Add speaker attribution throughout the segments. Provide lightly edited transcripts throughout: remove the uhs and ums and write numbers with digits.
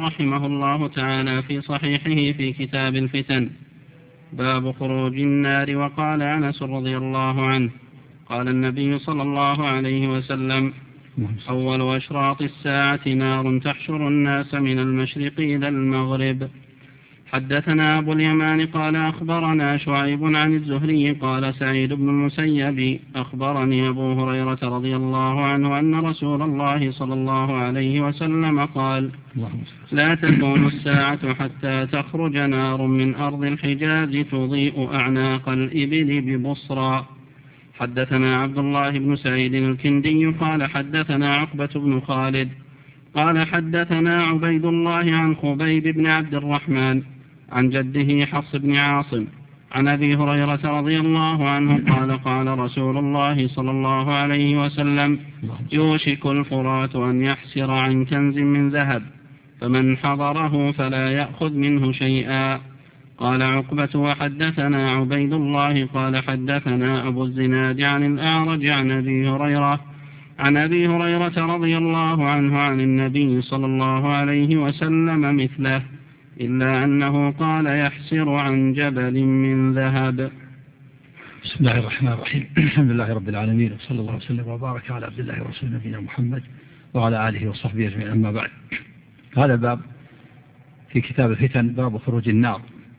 Speaker 1: رحمه الله تعالى في صحيحه في كتاب الفتن باب خروج النار. وقال أنس رضي الله عنه قال النبي صلى الله عليه وسلم أول أشراط الساعة نار تحشر الناس من المشرق إلى المغرب. حدثنا أبو اليمان قال أخبرنا شعيب عن الزهري قال سعيد بن المسيب أخبرني أبو هريرة رضي الله عنه أن رسول الله صلى الله عليه وسلم قال لا تقوم الساعة حتى تخرج نار من أرض الحجاز تضيء أعناق الإبل ببصرى. حدثنا عبد الله بن سعيد الكندي قال حدثنا عقبة بن خالد قال حدثنا عبيد الله عن خبيب بن عبد الرحمن عن جده حفص بن عاصم عن أبي هريرة رضي الله عنه قال قال رسول الله صلى الله عليه وسلم يوشك الفرات أن يحسر عن كنز من ذهب فمن حضره فلا يأخذ منه شيئا. قال عقبة وحدثنا عبيد الله قال حدثنا أبو الزناد عن الأعرج عن أبي هريرة رضي الله عنه عن النبي صلى الله عليه وسلم مثله إلا أنه قال يحسر عن جبل من ذهب.
Speaker 2: بسم الله الرحمن الرحيم. الحمد لله رب العالمين وصلى الله وسلم وبارك على عبد الله ورسوله نبينا محمد وعلى آله وصحبه أجمعين. أما بعد، هذا الباب في كتاب الفتن باب خروج النار.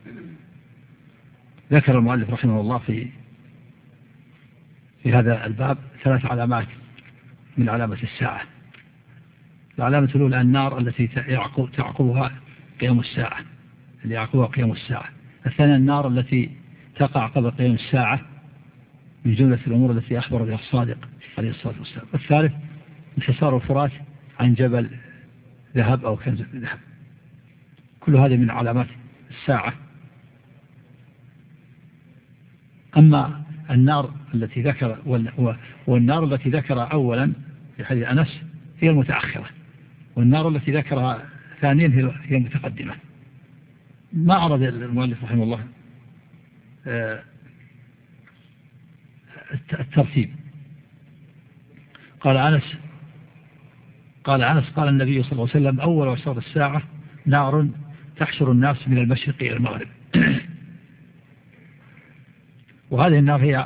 Speaker 2: ذكر المؤلف رحمه الله في هذا الباب 3 علامات من علامة الساعة. العلامة الأولى النار التي تعقبها قيام الساعة، اللي يعقبها قيام الساعة. الثانية النار التي تقع قبل قيام الساعة من جملة الأمور التي أخبر بها الصادق عليه الصلاة والسلام. الثالث انحسار الفرات عن جبل ذهب أو كنز ذهب. كل هذه من علامات الساعة. أما النار التي ذكر والنار التي ذكر أولا في حديث أنس هي المتأخرة، والنار التي ذكرها ثانيا هي المتقدمة. ما أراد المؤلف رحمه الله الترتيب. قال أنس قال النبي صلى الله عليه وسلم أول أشراط الساعة نار تحشر الناس من المشرق إلى المغرب. وهذه النار هي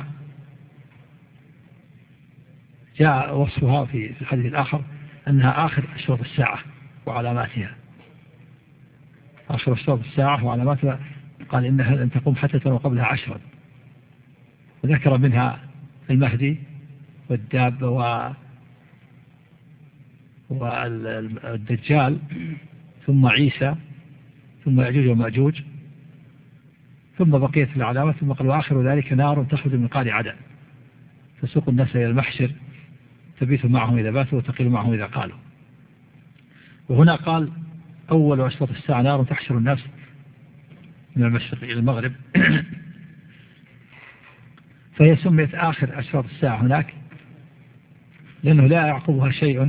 Speaker 2: جاء وصفها في الحديث الآخر أنها آخر أشراط الساعة وعلاماتها. آخر أشراط الساعة وعلاماتها قال إنها لن تقوم حتى ترى قبلها 10. وذكر منها المهدي والدابة والدجال ثم عيسى ثم يأجوج ومأجوج ثم بقية العلامات. ثم قال وآخر ذلك نار تخرج من قعر عدن تسوق الناس إلى المحشر تبيت معهم إذا باتوا وتقيل معهم إذا قالوا. وهنا قال أول أشراط الساعة نار تحشر الناس من المشرق إلى المغرب. فهي سميت آخر أشراط الساعة هناك لأنه لا يعقبها شيء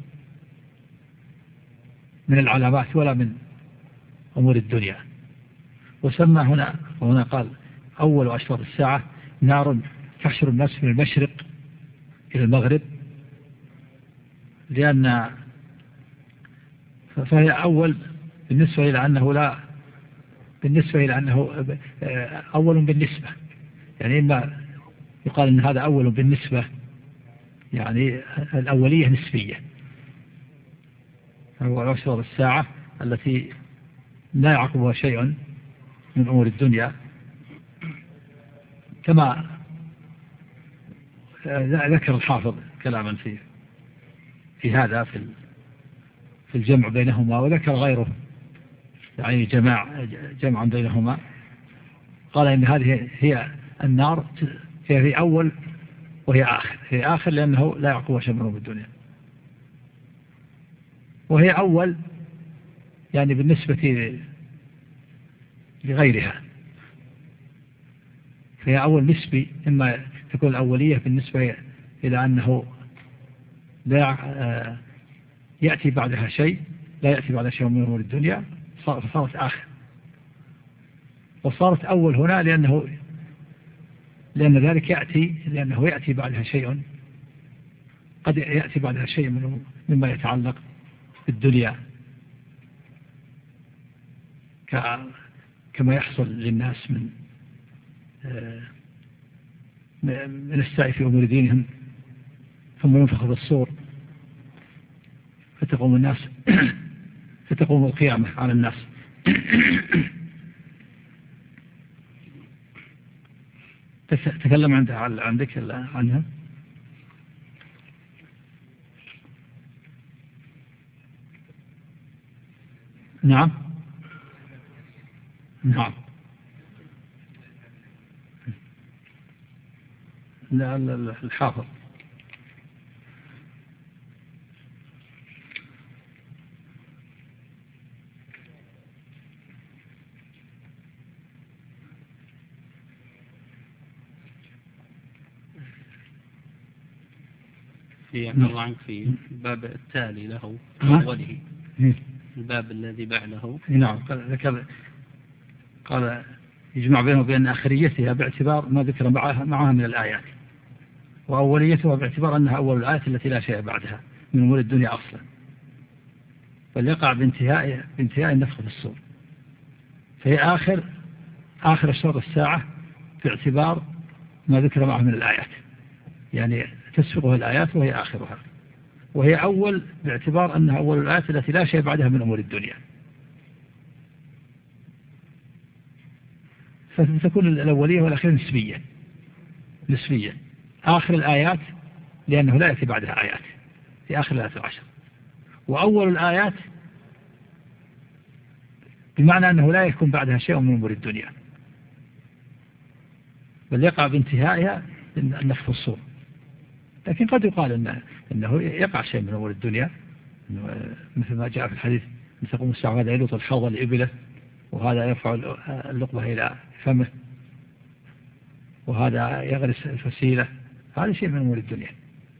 Speaker 2: من العلامات ولا من أمور الدنيا. وسمى هنا قال أول أشراط الساعة نار تحشر الناس من المشرق إلى المغرب، لأن فهي أول بالنسبة إلى أنه أول بالنسبة، يعني إما يقال أن هذا أول بالنسبة، يعني الأولية نسبية. أول أشراط الساعة التي لا يعقبها شيء من أمور الدنيا، كما ذكر الحافظ كلاما في هذا في الجمع بينهما، وذكر غيره يعني جمعا بينهما. قال إن هذه هي النار هي أول وهي آخر. هي آخر لأنه لا يعقبها شيء من أمور الدنيا، وهي أول يعني بالنسبة لغيرها. فهي أول نسبي، إما تكون الأولية بالنسبة إلى أنه لا يأتي بعدها شيء، لا يأتي بعدها شيء من أمور الدنيا، فصارت آخر. وصارت أول هنا لأن ذلك لأنه يأتي بعدها شيء، قد يأتي بعدها شيء مما يتعلق بالدنيا كما يحصل للناس من السعي في أمور دينهم، ثم ينفخ بالصور فتقوم الناس فتقوم القيامة على الناس. تكلم عندك عنها. نعم نعم. لا الحافظ.
Speaker 1: في الله عنك في الباب التالي له أوله الباب الذي بعده.
Speaker 2: نعم قال يجمع بينه وبين آخريتها باعتبار ما ذكر معها من الآيات، وأوليتها باعتبار أنها أول الآيات التي لا شيء بعدها من أمور الدنيا أصلا، بل يقع بانتهاء النفخ في الصور، فهي آخر أشراط الساعة باعتبار ما ذكر معها من الآيات، يعني تسبقها الآيات وهي آخرها، وهي أول باعتبار أنها أول الآيات التي لا شيء بعدها من أمور الدنيا، فتكون الأولية والأخيرة نسبية. آخر الآيات لأنه لا يأتي بعدها آيات في آخر الآيات 10، وأول الآيات بمعنى أنه لا يكون بعدها شيء من أمور الدنيا، بل يقع بانتهائها النفخ في الصور. لكن قد يقال أنه يقع شيء من أمور الدنيا، مثل ما جاء في الحديث مثل تقوم الساعة هذا يلوط الحوض لإبله، وهذا يرفع اللقمة إلى فمه، وهذا يغرس الفسيلة، هذا شيء من أمور الدنيا.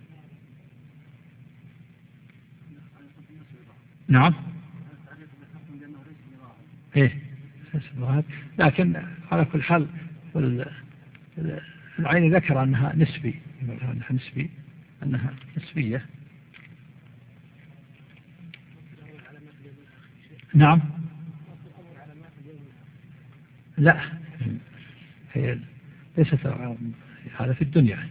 Speaker 2: نعم إيه، لكن على كل حال العين ذكر أنها نسبية. نعم لا، هي ليست هذا في الدنيا.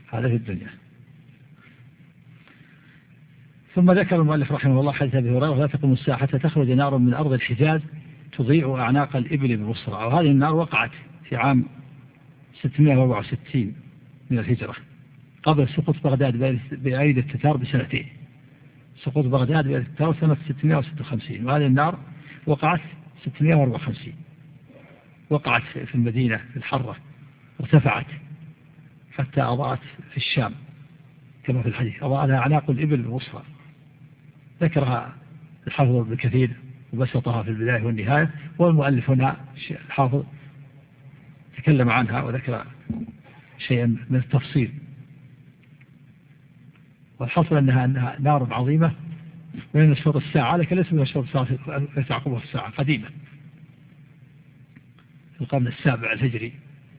Speaker 2: ثم ذكر المؤلف رحمه الله حديث أبي هريرة لا تقوم الساعة حتى تخرج نار من أرض الحجاز تضيء أعناق الإبل ببصرى، وهذه النار وقعت في عام 664 من الهجرة قبل سقوط بغداد بأيدي التتار بسنتين. سقوط بغداد بأيدي التتار سنة 656، وهذه النار وقعت 654، وقعت في المدينة في الحرة، ارتفعت حتى أضاءت في الشام كما في الحديث، أضاء لها أعناق الإبل الوسطى. ذكرها الحافظ ابن كثير وبسطها في البداية والنهاية، والمؤلف هنا الحافظ تكلم عنها وذكر شيئا من التفصيل، والحصل أنها نار عظيمة من أشراط الساعة، لكن ليس من أشراط الساعة التي تعقبها الساعة، قديمة في القرن السابع الهجري،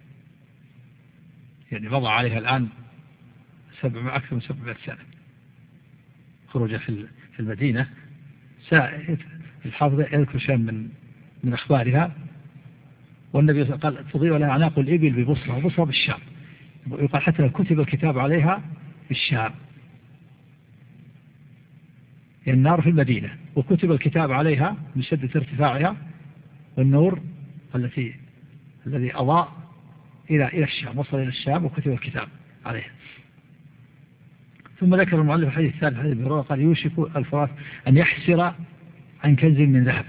Speaker 2: يعني مضى عليها الآن أكثر من 700 سنة خروجها في المدينة. الحافظ يذكر شيئا من أخبارها، والنبي قال تضيء لها أعناق الإبل ببصرى، وبصرى بالشام، يقال حتى لو كتب الكتاب عليها بالشام، يعني النار في المدينة وكتب الكتاب عليها من شدة ارتفاعها والنور الذي أضاء إلى الشام، وصل إلى الشام وكتب الكتاب عليها. ثم ذكر المؤلف الحديث الثالث حديث ابي هريرة قال يوشك الفرات أن يحسر عن كنز من ذهب،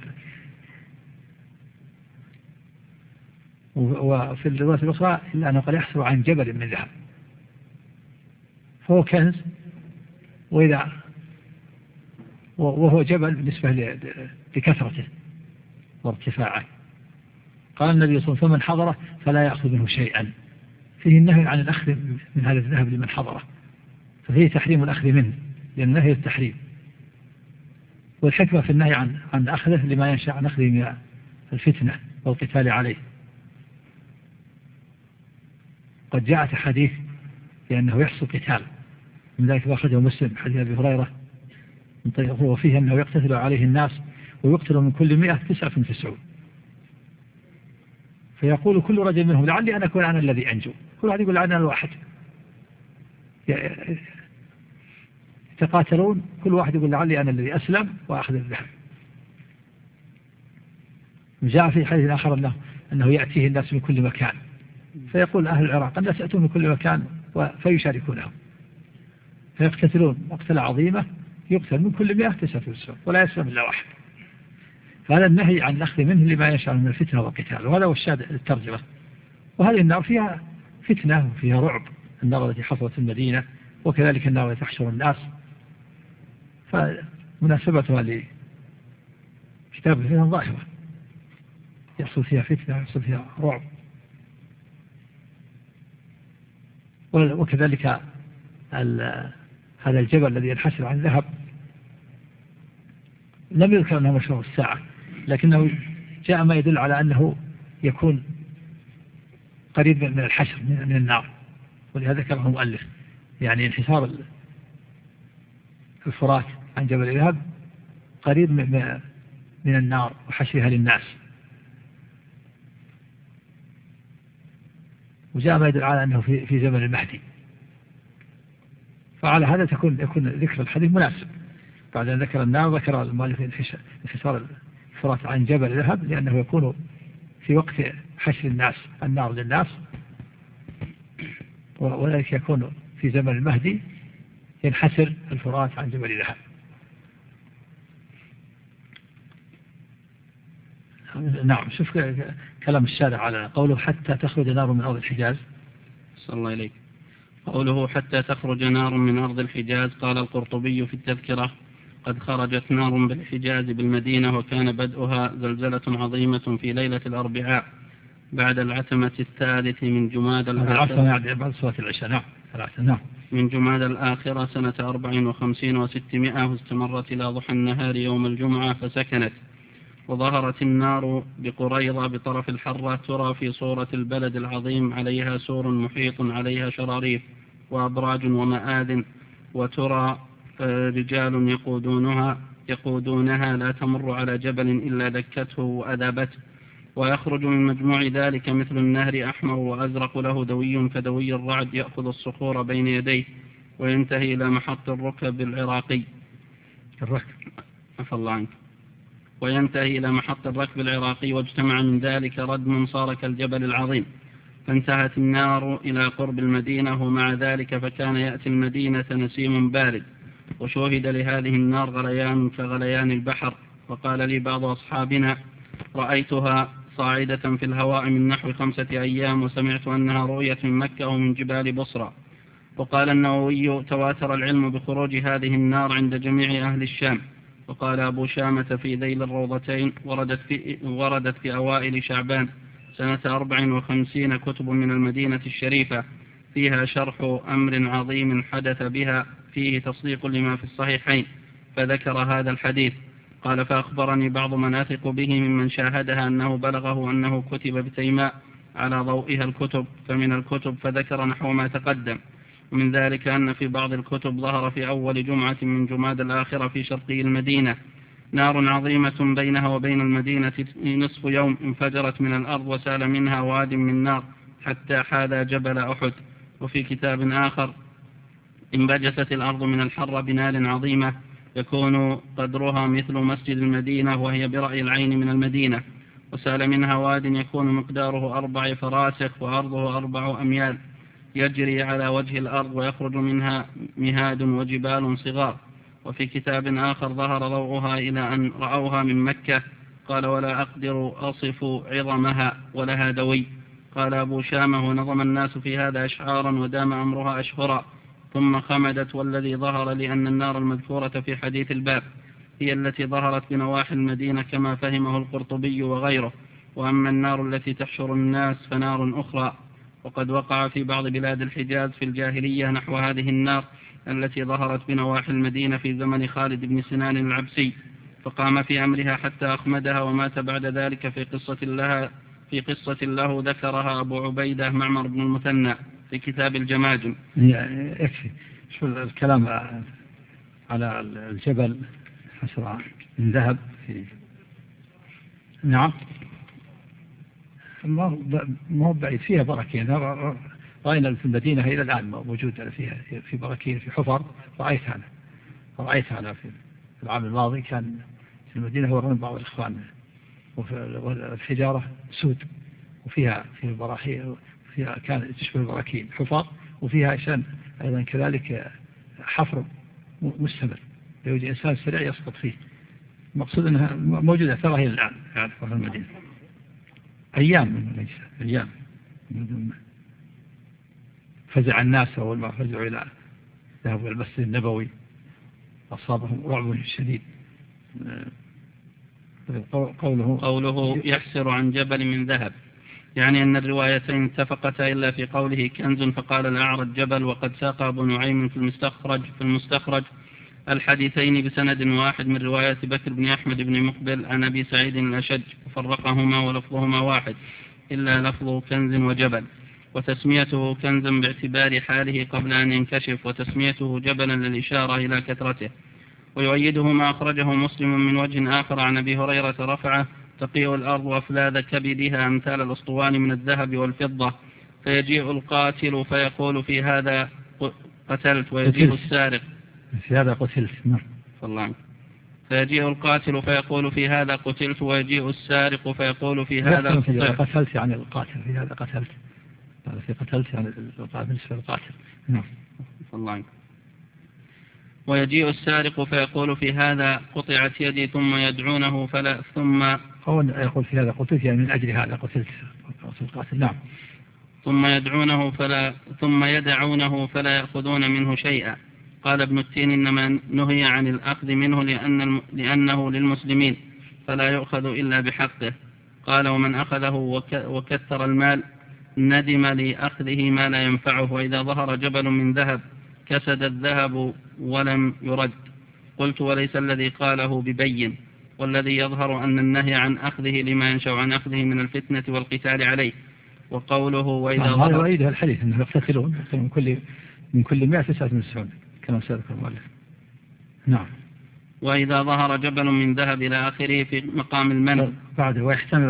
Speaker 2: وفي الرواية الأخرى إلا أنه قال يحسر عن جبل من ذهب، فهو كنز وهو جبل بالنسبة لكثرته وارتفاعه. قال النبي صلى الله عليه وسلم: فمن حضره فلا يأخذ منه شيئا، فيه النهي عن الأخذ من هذا الذهب لمن حضره، ففيه تحريم الأخذ منه لأن النهي التحريم، والحكمة في النهي عن أخذه لما ينشأ عن أخذه من الفتنة والقتال عليه. قد جاءت حديث لأنه يحصل قتال، من ذلك أخرجه مسلم حديث أبي هريرة من طريقه، وفيه أنه يقتتل عليه الناس ويقتل من كل 100 99، فيقول كل رجل منهم لعلي أن أكون أنا الذي أنجو، كل واحد يقول أنا الواحد، يتقاتلون كل واحد يقول لعلي أنا الذي أسلم وأخذ الذهب. جاء في حديث آخر أنه يأتيه الناس من كل مكان، فيقول أهل العراق الناس يأتون من كل مكان فيشاركونهم، فيقتتلون مقتلة عظيمة، يقتل من كل 100 9 ولا يسلم إلا واحد. فهذا النهي عن الأخذ منه لما يشعر من الفتنة والقتال، وهذا هو الشاهد الترجمة. وهذه النار فيها فتنة وفيها رعب، النار التي حصلت في المدينة، وكذلك النار التي تحشر الناس، فمناسبتها لكتاب الفتنة ظاهرة، يحصل فيها فتنة، يحصل فيها رعب. وكذلك هذا الجبل الذي ينحسر عن ذهب لم يذكر أنه مشروع الساعة، لكنه جاء ما يدل على أنه يكون قريب من الحشر من النار، ولهذا ذكره المؤلف، يعني انحسار الفرات عن جبل الذهب قريب من النار وحشرها للناس. وجاء ما يدل على أنه في زمن المهدي، فعلى هذا يكون ذكر الحديث مناسب. بعد أن ذكر النار ذكر المؤلف انحسار الفرات عن جبل الذهب، لأنه يكون في وقت حشر الناس النار للناس، وذلك يكون في زمن المهدي ينحسر الفرات عن جبل الذهب. نعم. شوف كلام الشارع على قوله حتى تخرج نار من أرض الحجاز.
Speaker 1: صلى الله عليك. قوله حتى تخرج نار من أرض الحجاز، قال القرطبي في التذكرة: قد خرجت نار بالحجاز بالمدينة، وكان بدءها زلزلة عظيمة في ليلة الأربعاء بعد العتمة الثالث من جماد الآخرة،
Speaker 2: بعد صلاة العشاء. نعم.
Speaker 1: من جماد الآخرة سنة 54 و600، واستمرت إلى ضحى النهار يوم الجمعة فسكنت. وظهرت النار بقريضة بطرف الحرة، ترى في صورة البلد العظيم، عليها سور محيط عليها شراريف وأبراج ومآذن، وترى رجال يقودونها لا تمر على جبل إلا دكته وأذابته. ويخرج من مجموع ذلك مثل النهر أحمر وأزرق، له دوي كدوي الرعد، يأخذ الصخور بين يديه، وينتهي إلى محط الركب العراقي. عفى الله عنك. وينتهي إلى محط الركب العراقي، واجتمع من ذلك ردم صار كالجبل العظيم، فانتهت النار إلى قرب المدينة. ومع ذلك فكان يأتي المدينة نسيم بارد، وشوهد لهذه النار غليان كغليان البحر. وقال لي بعض أصحابنا: رأيتها صاعدة في الهواء من نحو 5 أيام، وسمعت أنها رؤيت من مكة ومن جبال بصرى. وقال النووي: تواتر العلم بخروج هذه النار عند جميع أهل الشام. وقال أبو شامة في ذيل الروضتين: وردت في أوائل شعبان سنة 54 كتب من المدينة الشريفة فيها شرح أمر عظيم حدث بها، فيه تصديق لما في الصحيحين، فذكر هذا الحديث. قال: فأخبرني بعض من أثق به ممن شاهدها أنه بلغه أنه كتب بتيماء على ضوئها الكتب، فمن الكتب فذكر نحو ما تقدم. ومن ذلك أن في بعض الكتب ظهر في أول جمعة من جماد الآخرة في شرقي المدينة نار عظيمة بينها وبين المدينة نصف يوم، انفجرت من الأرض وسال منها واد من نار حتى حاذا جبل أحد. وفي كتاب آخر: انبجست الأرض من الحر بنار عظيمة يكون قدرها مثل مسجد المدينة، وهي برأي العين من المدينة، وسال منها واد يكون مقداره 4 فراسخ وعرضه 4 أميال، يجري على وجه الأرض، ويخرج منها مهاد وجبال صغار. وفي كتاب آخر: ظهر ضوءها إلى أن رأوها من مكة. قال: ولا أقدر أصف عظمها، ولها دوي. قال أبو شامة: ونظم الناس في هذا أشعارا، ودام أمرها أشهرا، ثم خمدت. والذي ظهر لأن النار المذكورة في حديث الباب هي التي ظهرت بنواحي المدينة كما فهمه القرطبي وغيره، وأما النار التي تحشر الناس فنار أخرى. وقد وقع في بعض بلاد الحجاز في الجاهلية نحو هذه النار التي ظهرت بنواحي المدينة في زمن خالد بن سنان العبسي، فقام في أمرها حتى أخمدها، ومات بعد ذلك في قصة له ذكرها أبو عبيدة معمر بن المثنى في كتاب الجماجم.
Speaker 2: يكفي. شو الكلام على الجبل حسرة من ذهب نعم. ما هو بعيد، فيها براكين. رأينا في المدينة إلى الآن موجود فيها في براكين في حفر، رأيتها أنا في العام الماضي. كان في المدينة هو رمي بعض الإخوان، والحجارة سود، وفيها براحين، فيها كان تشبه البراكين حفر، وفيها عشان أيضا كذلك حفر مستمر، يوجد إنسان سريع يسقط فيه. المقصود أنها موجودة ترى هي الآن في المدينة أيام فزع الناس أول ما فزعوا إلى ذهبوا إلى المسجد النبوي أصابهم رعب شديد.
Speaker 1: قوله يحسر عن جبل من ذهب، يعني أن الروايتين اتفقتا إلا في قوله كنز فقال الأعرج جبل. وقد ساق أبو نعيم في المستخرج الحديثين بسند واحد من رواية بكر بن أحمد بن مقبل عن أبي سعيد الأشج، وفرقهما ولفظهما واحد إلا لفظ كنز وجبل، وتسميته كنزا باعتبار حاله قبل أن ينكشف، وتسميته جبلا للإشارة إلى كثرته. ويؤيده ما أخرجه مسلم من وجه آخر عن أبي هريرة رفعه: تقيء الأرض أفلاذ كبدها أمثال الأسطوان من الذهب والفضة، فيجيء القاتل فيقول في هذا قتلت، ويجيء السارق
Speaker 2: في هذا قتلت.
Speaker 1: فيجيء القاتل فيقول في هذا قتلت، ويجيء السارق فيقول في هذا
Speaker 2: قتلت. يعني القاتل في هذا قتلت، هذا في قتلت يعني بالنسبة للقاتل.
Speaker 1: ويجيء السارق فيقول في هذا قطعت يدي، ثم يدعونه
Speaker 2: هو يقول في هذا قتلت، يعني من أجل هذا قتلت القاتل. نعم.
Speaker 1: ثم يدعونه فلا يأخذون منه شيئا. قال ابن التين: إنما نهي عن الأخذ منه لأنه للمسلمين فلا يؤخذ إلا بحقه. قال: ومن أخذه وكثر المال ندم لأخذه ما لا ينفعه. وإذا ظهر جبل من ذهب كسد الذهب ولم يرد. قلت: وليس الذي قاله ببين، والذي يظهر أن النهي عن أخذه لما ينشأ عن أخذه من الفتنة والقتال عليه. وقوله وإذا
Speaker 2: ظهر وإذا الحديث أنه يقتتلون من كل 199 كما سألك المؤلف. نعم.
Speaker 1: وإذا ظهر جبل من ذهب إلى آخره في مقام المنع
Speaker 2: بعد. ويحتمل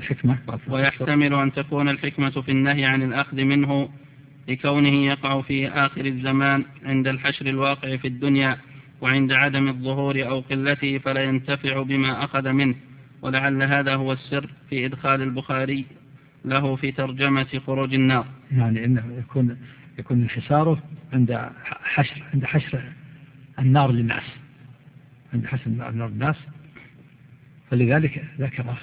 Speaker 2: أن تكون الحكمة
Speaker 1: في النهي عن الأخذ منه لكونه يقع في آخر الزمان عند الحشر الواقع في الدنيا، وعند عدم الظهور أو قلته فلا ينتفع بما أخذ منه. ولعل هذا هو السر في إدخال البخاري له في ترجمة خروج النار،
Speaker 2: يعني إنه يكون انحساره عند حشر النار للناس، عند حشر النار للناس، فلذلك ذكره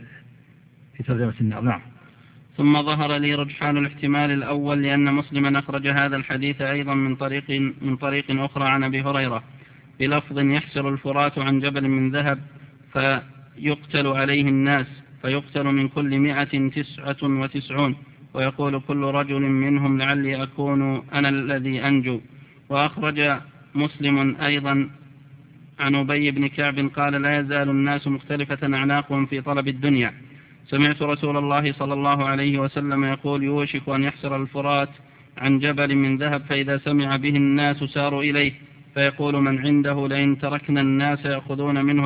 Speaker 2: في ترجمة النار. نعم.
Speaker 1: ثم ظهر لي رجحان الاحتمال الأول، لأن مسلما أخرج هذا الحديث أيضا من طريق أخرى عن أبي هريرة بلفظ: يحسر الفرات عن جبل من ذهب فيقتل عليه الناس، فيقتل من كل 199، ويقول كل رجل منهم لعلي أكون أنا الذي أنجو. وأخرج مسلم أيضا عن أبي بن كعب قال: لا يزال الناس مختلفة أعناقهم في طلب الدنيا. سمعت رسول الله صلى الله عليه وسلم يقول: يوشك أن يحسر الفرات عن جبل من ذهب، فإذا سمع به الناس ساروا إليه، فيقول من عنده: لئن تركنا الناس يأخذون منه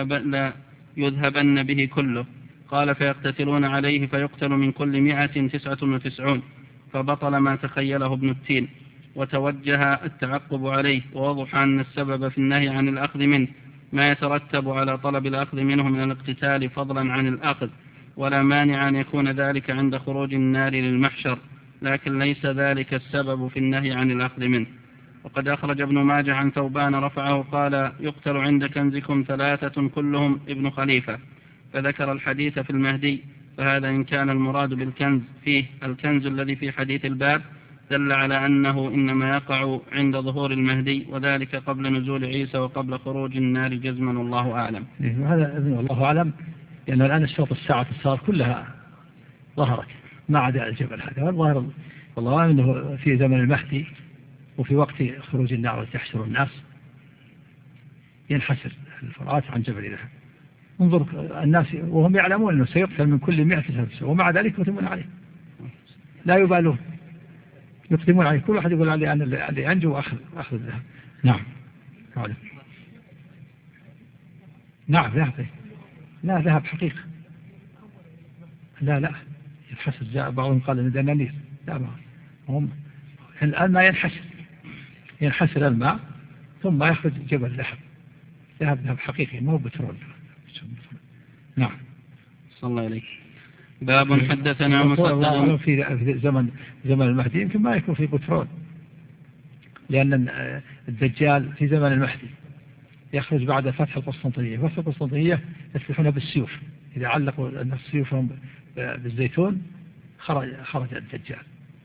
Speaker 1: ليذهبن به كله. قال: فيقتتلون عليه فيقتل من كل 199، فبطل ما تخيله ابن التين. وتوجه التعقب عليه، ووضح أن السبب في النهي عن الأخذ منه ما يترتب على طلب الأخذ منه من الاقتتال فضلا عن الأخذ، ولا مانع أن يكون ذلك عند خروج النار للمحشر، لكن ليس ذلك السبب في النهي عن الأخذ منه. وقد أخرج ابن ماجه عن ثوبان رفعه قال: يقتل عند كنزكم 3 كلهم ابن خليفة، فذكر الحديث في المهدي، فهذا إن كان المراد بالكنز فيه الكنز الذي في حديث الباب دل على أنه إنما يقع عند ظهور المهدي، وذلك قبل نزول عيسى وقبل خروج النار جزما، والله أعلم.
Speaker 2: هذا والله أعلم، لأن الآن الشرط الساعة الصار كلها ظهرت ما عدا الجبل هذا، والظاهر والله أعلم أنه في زمن المهدي وفي وقت خروج النار وتحشر الناس ينحسر الفرات عن جبل ذهب. انظر الناس وهم يعلمون أنه سيقتل من كل 100، ومع ذلك يقدمون عليه، لا يبالون، يقدمون عليه. كل واحد يقول عليه أنا اللي أنجو وأخذ الذهب. نعم. نعم. لا ذهب حقيقة. لا ينحسر. جاء بعضهم قال إن دنانير، لا هم الماء ينحسر الماء ثم يخرج جبل ذهب حقيقي، ما هو بترول. نعم.
Speaker 1: صلى الله عليه. باب حدثنا مسدد
Speaker 2: في زمن المهدي يمكن ما يكون في بترول، لأن الدجال في زمن المهدي يخرج بعد فتح القسطنطينية. فتح القسطنطينية يفتحونها بالسيوف، إذا علقوا السيوف بالزيتون خرج الدجال.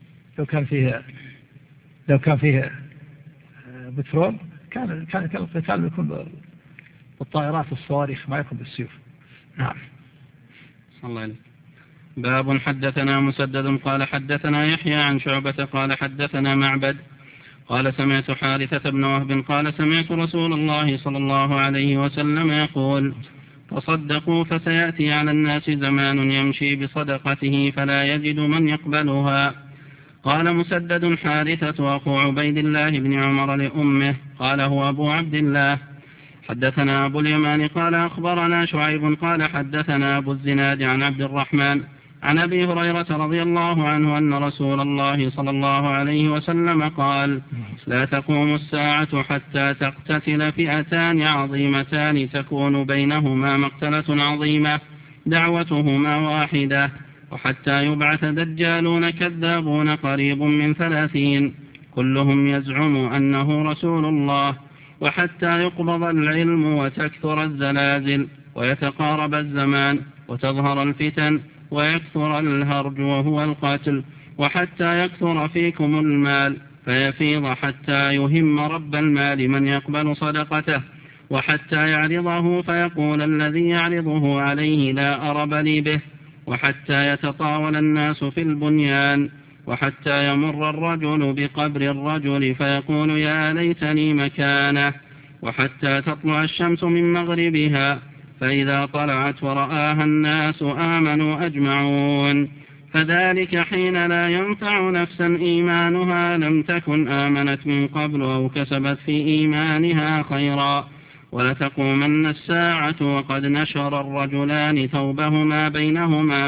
Speaker 2: لو كان فيه بترول كان القتال يكون بالطائرات والصواريخ، ما يكون بالسيوف. نعم.
Speaker 1: صلى الله عليه. باب حدثنا مسدد قال حدثنا يحيى عن شعبة قال حدثنا معبد قال سمعت حارثة بن وهب قال سمعت رسول الله صلى الله عليه وسلم يقول: تصدقوا فسيأتي على الناس زمان يمشي بصدقته فلا يجد من يقبلها. قال مسدد: حارثة أخو عبيد الله بن عمر لأمه، قال هو أبو عبد الله. حدثنا أبو اليمان قال أخبرنا شعيب قال حدثنا أبو الزناد عن عبد الرحمن عن أبي هريرة رضي الله عنه أن رسول الله صلى الله عليه وسلم قال: لا تقوم الساعة حتى تقتتل فئتان عظيمتان تكون بينهما مقتلة عظيمة دعوتهما واحدة، وحتى يبعث دجالون كذابون قريب من 30 كلهم يزعم أنه رسول الله، وحتى يقبض العلم وتكثر الزلازل ويتقارب الزمان وتظهر الفتن ويكثر الهرج وهو القتل، وحتى يكثر فيكم المال فيفيض حتى يهم رب المال من يقبل صدقته، وحتى يعرضه فيقول الذي يعرضه عليه لا أرب لي به، وحتى يتطاول الناس في البنيان، وحتى يمر الرجل بقبر الرجل فيقول يا ليتني مكانه، وحتى تطلع الشمس من مغربها فإذا طلعت ورآها الناس آمنوا أجمعون، فذلك حين لا ينفع نفسا إيمانها لم تكن آمنت من قبل أو كسبت في إيمانها خيرا. ولتقومن الساعة وقد نشر الرجلان ثوبهما بينهما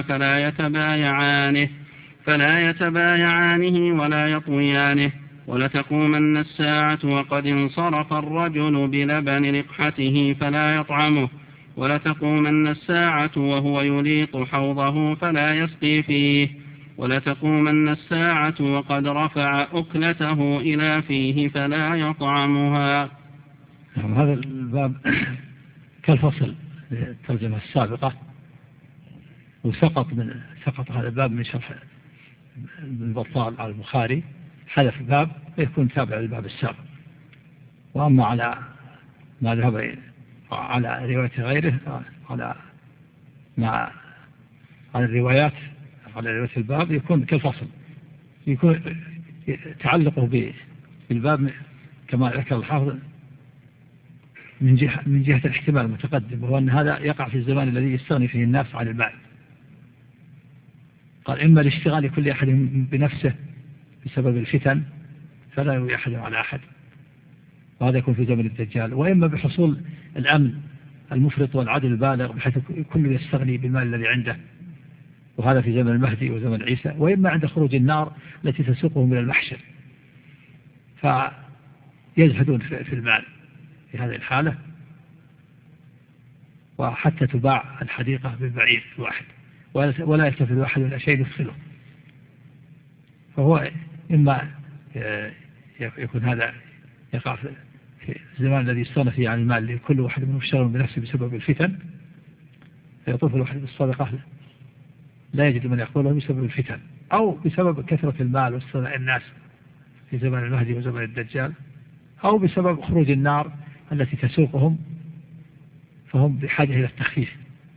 Speaker 1: فلا يتبايعانه ولا يطويانه. ولتقومن الساعة وقد انصرف الرجل بلبن رقحته فلا يطعمه. ولتقومن الساعة وهو يليط حوضه فلا يسقي فيه. ولتقومن الساعة وقد رفع أكلته إلى فيه فلا يطعمها.
Speaker 2: هذا الباب كالفصل الترجمة السابقة، وسقط هذا الباب من شرح ابن بطال على البخاري، حذف الباب يكون تابع للباب السابق. وأما على ما ذهب على رواية غيره على الروايات على رواية الباب يكون كالفصل، يكون تعلقه بالباب كما ذكر الحافظ من جهة الاحتمال المتقدم، وهو أن هذا يقع في الزمان الذي يستغني فيه الناس عن المال. قال إما الاشتغال كل أحد بنفسه بسبب الفتن فلا يروي أحد على أحد، وهذا يكون في زمن الدجال، وإما بحصول الأمن المفرط والعدل البالغ بحيث كل يستغني بالمال الذي عنده، وهذا في زمن المهدي وزمن عيسى. وإما عند خروج النار التي تسوقهم من المحشر فيزهدون في المال في هذه الحالة، وحتى تباع الحديقة بالبعير الواحد ولا يلتفت أحد إلى شيء يفصله. فهو إما يكون هذا يقع في الزمان الذي استغنى فيه عن المال لكل واحد منهم شغل بنفسه بسبب الفتن، فيطوف الواحد بالصدقة لا يجد من يقبله بسبب الفتن، أو بسبب كثرة المال واستغناء الناس في زمن المهدي وزمن الدجال، أو بسبب خروج النار التي تسوقهم فهم بحاجة إلى التخفيف.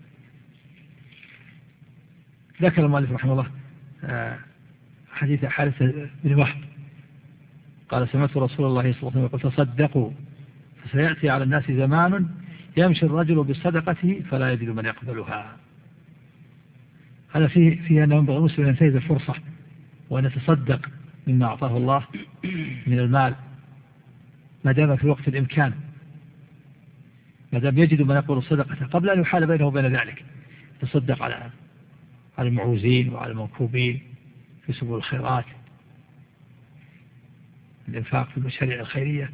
Speaker 2: ذكر المؤلف رحمه الله حديث حارثة بن وهب قال سمعت رسول الله صلى الله عليه وسلم يقول تصدقوا فسيأتي على الناس زمان يمشي الرجل بصدقته فلا يجد من يقبلها. هذا فيه أنه ينبغي المسلم أن ينتهز الفرصة وأن يتصدق مما أعطاه الله من المال ما دام في وقت الإمكان، ما دام يجد من يقبل صدقته قبل أن يحال بينه وبين ذلك، تصدق على المعوزين وعلى المنكوبين في سبل الخيرات، الإنفاق في المشاريع الخيرية،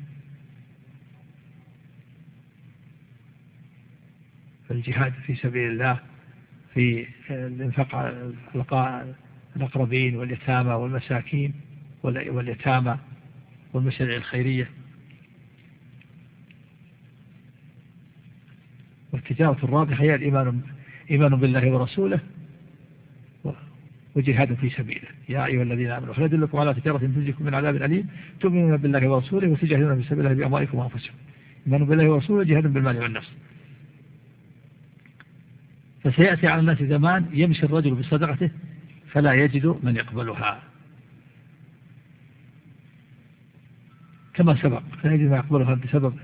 Speaker 2: في الجهاد في سبيل الله، في الإنفاق على الأقربين واليتامى والمساكين واليتامى والمشاريع الخيرية. والتجارة الرابحة هي إيمان بالله ورسوله وجهاد في سبيله. يا أيها الذين آمنوا هل أدلكم على تجارة تنجيكم من عذاب أليم تؤمنون بالله ورسوله وتجاهدون في سبيله بأموالكم وأنفسكم. إيمان بالله ورسوله جهاد بالمال والنفس. فسيأتي على الناس زمان يمشي الرجل بصدقته فلا يجد من يقبلها كما سبق، فلا يجد من يقبلها بسبب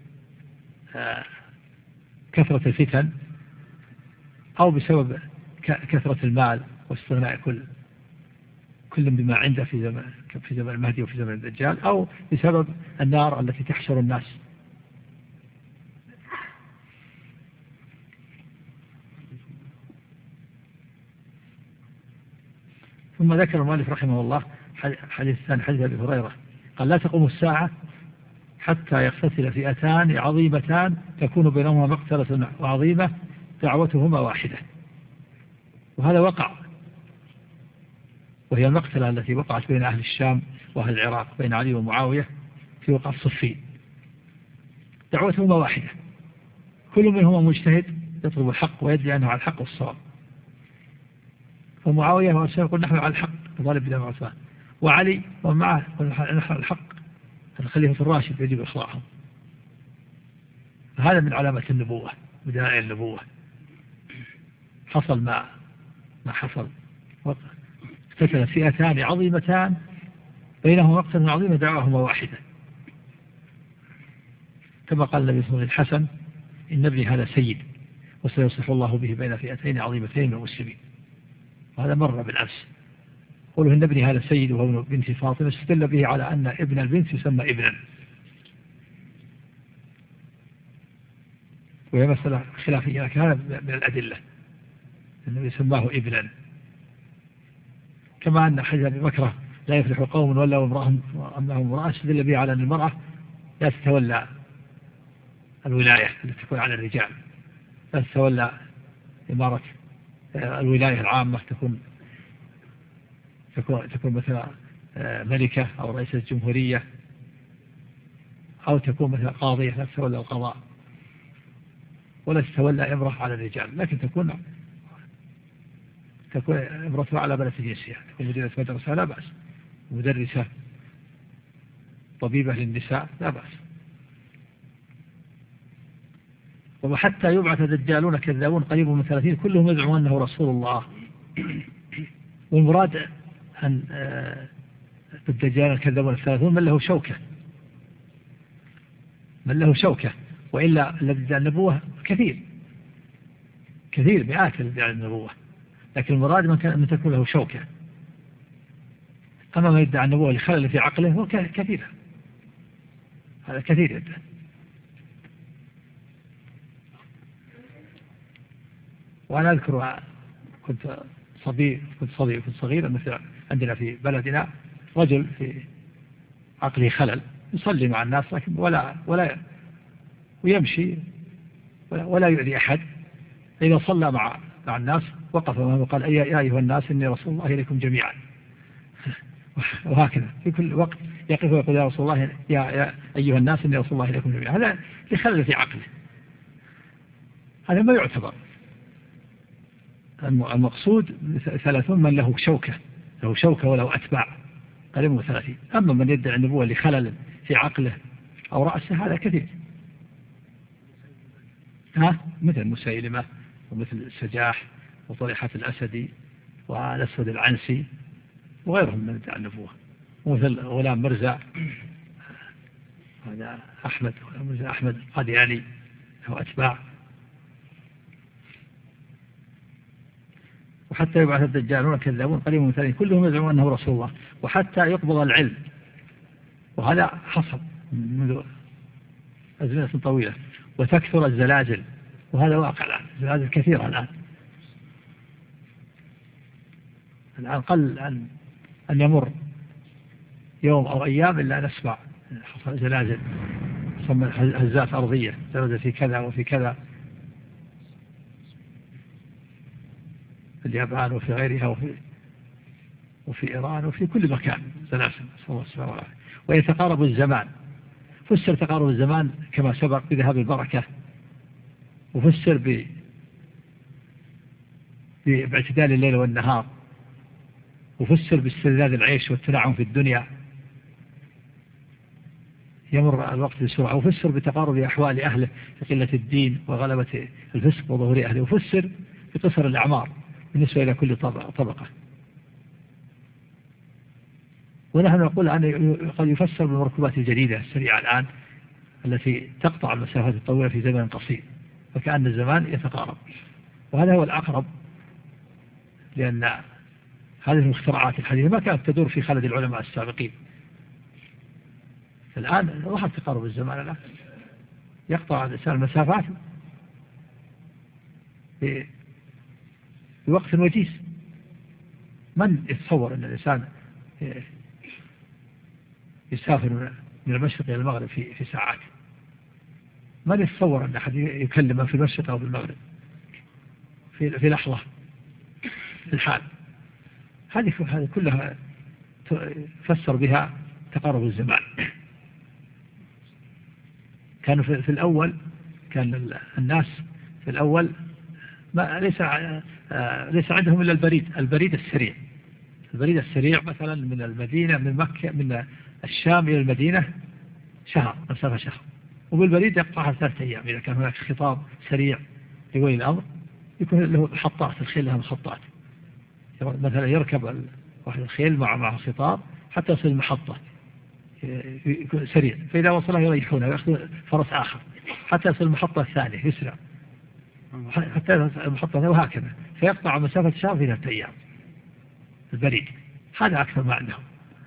Speaker 2: كثرة الفتن أو بسبب كثرة المال واستغناء كل بما عنده في زمن المهدي وفي زمن الدجال، أو بسبب النار التي تحشر الناس. ثم ذكر المؤلف رحمه الله حديث ثاني، حديث أبي هريرة قال: لا تقوم الساعة حتى يقتتل فئتان عظيمتان تكون بينهما مقتلة عظيمة دعوتهما واحدة. وهذا وقع، وهي المقتلة التي وقعت بين أهل الشام وأهل العراق بين علي ومعاوية في وقع صفين. دعوتهما واحدة، كل منهما مجتهد يطلب الحق ويدعي أنه على الحق والصواب. فمعاوية وأسلام يقول: نحن على الحق نطالب بدم عثمان، وعلي ومعه نحن على الحق الخليفة الراشد يجب إخلاعهم. هذا من علامة النبوة، من دلائل النبوة. حصل ما حصل، اقتتل فئتان عظيمتان بينهما مقتلة عظيمة دعواهما واحدة، كما قال النبي صلى الله عليه وسلم الحسن: إن ابني هذا سيد وسيصلح الله به بين فئتين عظيمتين من المسلمين. وهذا مر بالأمس. قوله إن ابني هذا سيد وهو ابن بنت فاطمة استدل به على أن ابن البنت يسمى ابنا، وهي مسألة خلافية، لكن هذا من الأدلة النبي سماه ابنا. كما أن حديث أبي بكر لا يفلح قوم ولوا امرأة استدل به على أن المرأة لا تتولى الولاية التي تكون على الرجال، لا تتولى إمارة الولاية العامة، تكون مثلا ملكة أو رئيسة جمهورية، أو تكون مثلا قاضية لا تتولى القضاء، ولا تتولى امرأة على الرجال، لكن تكون امرأة على بنات جنسها، تكون مديرة مدرسة لا بأس، مدرسة، طبيبة للنساء لا بأس. وحتى يبعث دجالون كذابون قريب من 30 كلهم يدعو أنه رسول الله. والمراد أن الدجال الكذابون 30 من له شوكة، وإلا الذي يدعي النبوة كثير مئات الذي يدعي النبوة، لكن المراد من تكون له شوكة. أما من يدعي النبوة لخلل في عقله هو كثير، هذا كثير جدا. وأنا أذكر كنت صغير مثل عندنا في بلدنا رجل في عقله خلل يصلي مع الناس، لكن ويمشي ولا يؤذي أحد. إذا صلى مع الناس وقف وقال: يا أيها الناس إني رسول الله إليكم جميعا. وهكذا في كل وقت يقف ويقول: يا رسول الله، يا أيها الناس إني رسول الله إليكم جميعا. هذا لخلل في عقله، هذا ما يعتبر. المقصود 30 من له شوكة وله أتباع قريب من 30. أما من يدعي النبوة لخلل في عقله أو رأسه هذا كثير، مثل مسيلمة ومثل السجاح وطلحة الأسدي والأسود العنسي وغيرهم من يدعي النبوة، ومثل غلام مرزا، هذا أحمد القادياني له أتباع. وحتى يبعث الدجالون كذابون قريب من 30 كلهم يدعون أنه رسول الله، وحتى يقبض العلم. وهذا حصل منذ أزمنة طويلة. وتكثر الزلازل، وهذا واقع الآن، الزلازل كثيرة الآن. الآن قل أن يمر يوم أو أيام إلا نسمع حصل زلازل، ثم هزات أرضية زلزل في كذا وفي كذا في اليابان وفي غيرها وفي إيران وفي كل مكان زلازل. ويتقارب الزمان، فسر تقارب الزمان كما سبق بذهاب البركة، وفسر باعتدال الليل والنهار، وفسر باسترداد العيش والتنعم في الدنيا، يمر الوقت بسرعة، وفسر بتقارب أحوال أهله في قلة الدين وغلبة الفسق وظهور أهله، وفسر بقصر الأعمار بالنسبة إلى كل طبقة. ونحن نقول أن قد يفسر بالمركوبات الجديدة السريعة الآن التي تقطع المسافات الطويلة في زمن قصير، وكأن الزمان يتقارب، وهذا هو الأقرب، لأن هذه المخترعات الحديثة ما كانت تدور في خلد العلماء السابقين. الآن ظهر تقارب الزمان، الآن يقطع الإنسان المسافات بوقت وجيز. من يتصور أن الإنسان يسافر من المشرق إلى المغرب في ساعات؟ من يتصور أن أحد يكلم في المشرق أو بالمغرب في لحظة في الحال؟ هذه كلها فسر بها تقارب الزمان. كانوا في الأول، كان الناس في الأول ليس عندهم إلا البريد السريع. البريد السريع مثلا من المدينة، من مكة، من الشام إلى المدينة شهر، مسافة شهر، وبالبريد يقطعها 3 أيام. إذا كان هناك خطاب سريع لولي الأمر يكون له محطات، الخيل لها محطات، مثلا يركب واحد الخيل مع خطاب حتى يصل المحطة يكون سريع، فإذا وصله يريحونه ويأخذ فرس آخر حتى يصل المحطة الثانية يسرع، حتى المحطة الثانية، وهكذا، فيقطع مسافة شهر في 3 أيام البريد. هذا أكثر ما عندهم.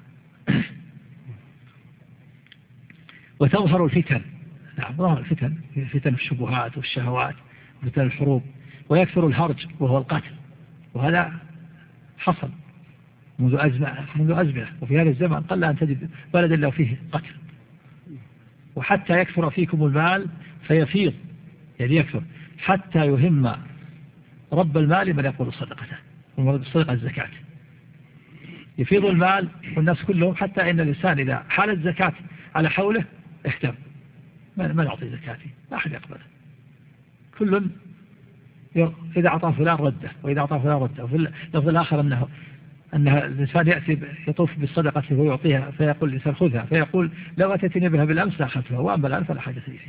Speaker 2: وتظهر الفتن، نعم ظهر الفتن، فتن الشبهات والشهوات وفتن الحروب، ويكثر الهرج وهو القتل، وهذا حصل منذ أزمنة، وفي هذا الزمن قل أن تجد بلد إلا فيه قتل. وحتى يكثر فيكم المال فيفيض، يعني يكثر حتى يهم رب المال من يقول صدقته، والصدقة الزكاة. يفيض المال والناس كلهم، حتى إن الإنسان إذا حال الزكاة على حوله اهتم، ما نعطي زكاتي، ما أحد يقبله، كل إذا أعطاه فلان رده، وإذا أعطاه فلان رده. وفي اللفظ الآخر أن الإنسان يأتي يطوف بالصدقة ويعطيها، فيقول الإنسان خذها، فيقول لو أتيتني بها بالأمس لأخذتها، وأما الآن فلا حاجة لي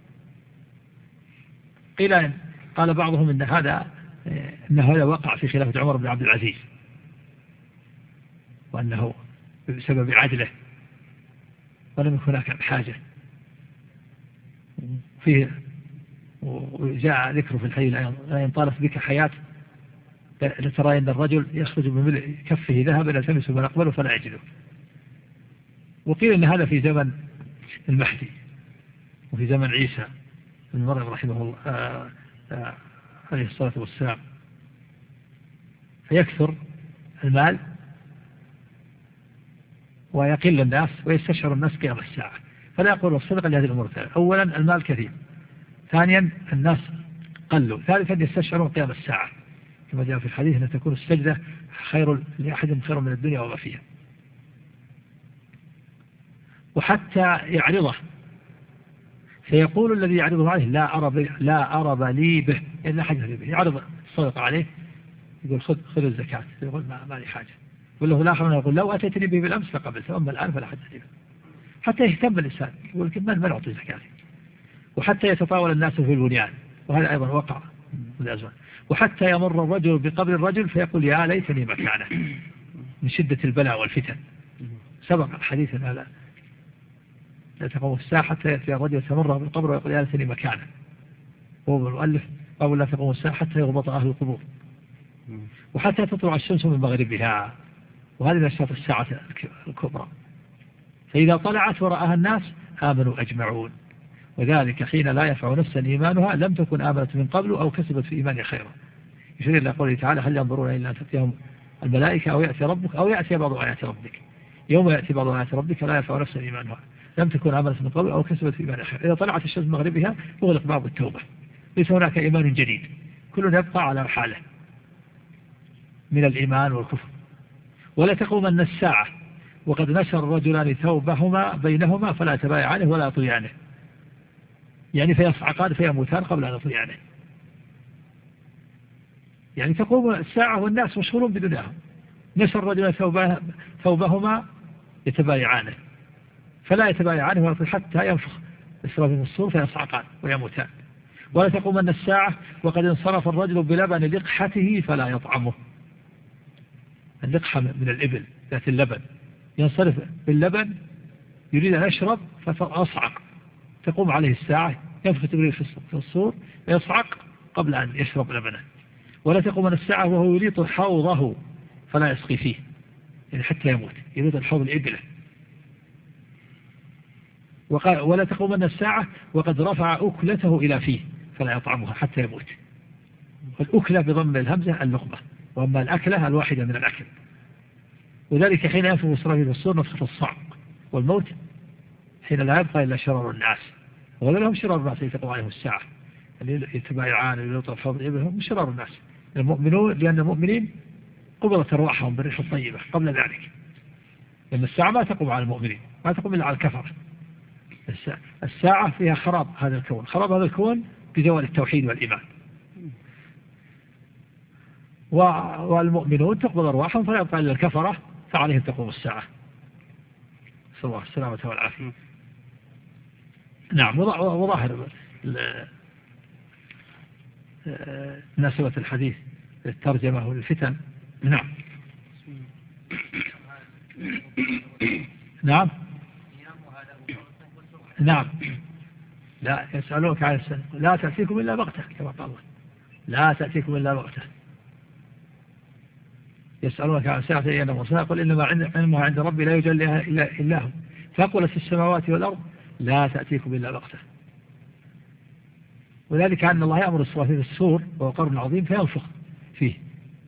Speaker 2: فيها. قال بعضهم إن هذا وقع في خلافة عمر بن عبد العزيز، وأنه بسبب عدله ولم يكن هناك حاجة فيه. وجاء ذكره في الحديث: لا طالت بك حياة لترى أن الرجل يخرج من ملء كفه ذهبا يلتمس من أقبله فلا يجده. وقيل أن هذا في زمن المهدي وفي زمن عيسى بن مريم رحمه الله عليه الصلاة والسلام، فيكثر المال ويقل الناس ويستشعر الناس قيام الساعة، فلا يقول الصدقة لهذه الأمور الثلاثة: أولا المال كثير، ثانيا الناس قلوا، ثالثا يستشعرون قيام الساعة، كما جاء في الحديث أن تكون السجدة خير لأحد خير من الدنيا وما فيها. وحتى يعرضه فيقول الذي يعرضه عليه: لا أرب لي به، إلا حاجة لي به. يعرض الصدقة عليه يقول خذ الزكاة، يقول ما لي حاجة. يقول له الآخر يقول: لو أتيتني به بالأمس لقبلته، أما الآن فلا حاجة لي به. حتى يهتم الإنسان، يقول من نعطي زكاة. وحتى يتطاول الناس في البنيان، وهذا أيضا وقع من الأزمان. وحتى يمر الرجل بقبر الرجل فيقول: يا ليتني مكانه، من شدة البلاء والفتن. سبق الحديث هذا: لا تقوم الساعة حتى يأتي الرجل يتمر بالقبر ويقول: يا ليتني مكانه. هو المؤلف قال: لا تقوم الساعة حتى يغبط أهل القبور، وحتى تطلع الشمس من مغربها. وهذه من أشراط الساعة الكبرى. فإذا طلعت ورآها الناس آمنوا أجمعون، وذلك حين لا ينفع نفسا إيمانها لم تكن آمنت من قبل أو كسبت في إيمانها خيرا. يشير إلى قوله تعالى: هل ينظرون إلا أن تأتيهم الملائكة أو يأتي ربك أو يأتي بعض آيات ربك. يوم يأتي بعض آيات ربك لا ينفع نفسا إيمانها لم تكن عملت من قبل أو كسبت في إيمانها خير. إذا طلعت الشمس مغربها يغلق باب التوبة، ليس هناك إيمان جديد، كل يبقى على حاله من الإيمان والكفر. ولا تقومن الساعة وقد نشر الرجلان ثوبهما بينهما فلا يتبايعانه ولا يطيعانه، يعني فيصعقان فيموتان قبل أن يطيعانه. يعني تقوم الساعة والناس مشغولون بدنياهم، نشر الرجلان ثوبهما يتبايعانه فلا يتبايعانه حتى ينفخ إسرافيل الصور فيصعقان ويموتان. ولا تقومن الساعة وقد انصرف الرجل بلبن لقحته فلا يطعمه. اللقحة من الإبل ذات اللبن، ينصرف باللبن يريد أن يشرب فأصعق، تقوم عليه الساعة ينفخ جبريل في الصور ويصعق قبل أن يشرب لبنه. ولا تقومن الساعة وهو يريد حوضه فلا يسقي فيه، يعني حتى يموت، يريد الحوض الإبلة. ولا تقومن الساعة وقد رفع أكلته إلى فيه فلا يطعمها حتى يموت. والأكلة بضم الهمزة اللقمة، وأما الأكلة الواحدة من الأكل. وذلك حين ينفخ إسرافيل الصور نفخة الصعق والموت، حين لا يبقى إلا شرار الناس، وهذا لهم شرار الناس يتقوى عليهم الساعة اللي يتبايعان ويلطف حوض إبلهم شرار الناس المؤمنون، لأن المؤمنين قبلت أرواحهم بالريح الطيبة قبل ذلك، لأن الساعة ما تقوم على المؤمنين، ما تقوم إلا على الكفر. الساعة فيها خراب هذا الكون، خراب هذا الكون بزوال التوحيد والإيمان. والمؤمنون تقبل أرواحهم فلا يبقى إلا الكفرة فعليهم تقوم الساعة. صلى الله السلامة والعافية. نعم. وظاهر مناسبة الحديث للترجمة والفتن. نعم. نعم. نعم. لا يسألونك عن السنة لا تأتيكم إلا بغتة كما قال الله، لا تأتيكم إلا بغتة. يسألونك عن الساعة أيان مرساها قل إنما علمها عند ربي لا يجليها إلا هو فقلت السماوات والأرض لا تأتيكم إلا بغتة. وذلك أن الله يأمر إسرافيل الصور وهو قرن عظيم فينفخ فيه،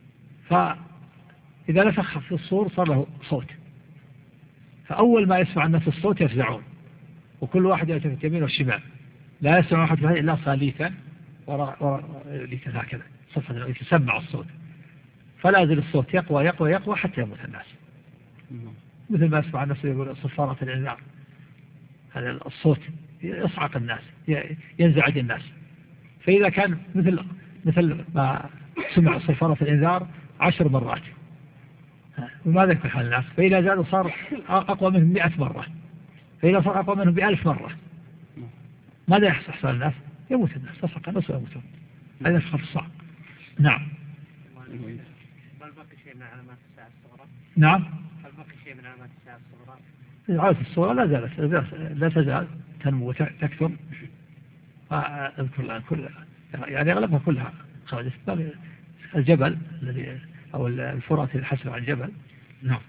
Speaker 2: فإذا نفخ في الصور صار له صوت، فأول ما يسمع الناس الصوت يفزعون وكل واحد يلتفت يمين والشمال، لا يسمع أحد فيه إلا صاليتا ليتا هكذا صفة يتسمع الصوت، فلا يزال الصوت يقوى يقوى يقوى حتى يموت الناس. مثل ما يسمع الناس يقول صفارة الإنذار، هذا الصوت يصعق الناس ينزعج الناس. فإذا كان مثل ما سمع صفارة الإنذار 10 مرات وماذا يكون حال الناس؟ فإذا زادوا صار أقوى منهم 100 مرة، فإذا صار أقوى منهم ب1000 مرة ماذا يحصل الناس؟ يموت الناس، تصعق الناس ويموتون. هذا يفخر الصعق. نعم.
Speaker 3: هل بقي شيء من علامات الساعة الصغرى؟
Speaker 2: نعم.
Speaker 3: هل بقي شيء من علامات الساعة الصغرى؟
Speaker 2: علامات الصغرى لا زالت لا تزال تنمو وتكثر. أذكر الآن يعني أغلبها كلها خرجت. الجبل الذي أو الفرات الحسب عن الجبل. نعم.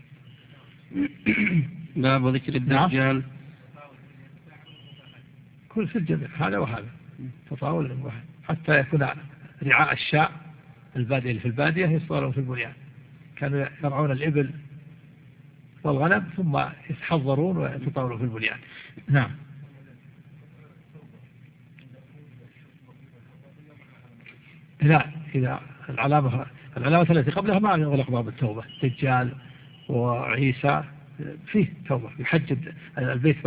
Speaker 1: باب ذكر الدجال.
Speaker 2: كل في الجبل هذا وهذا تطاول حتى يكون رعاء الشاء البادية اللي في البادية يصطارون في البنيان، كانوا يرعون الإبل والغنم ثم يتحضرون ويتطاولون في البنيان. نعم. لا، إذا العلامة التي قبلها ما يغلق باب التوبة، دجال وعيسى فيه توبة يحج البيت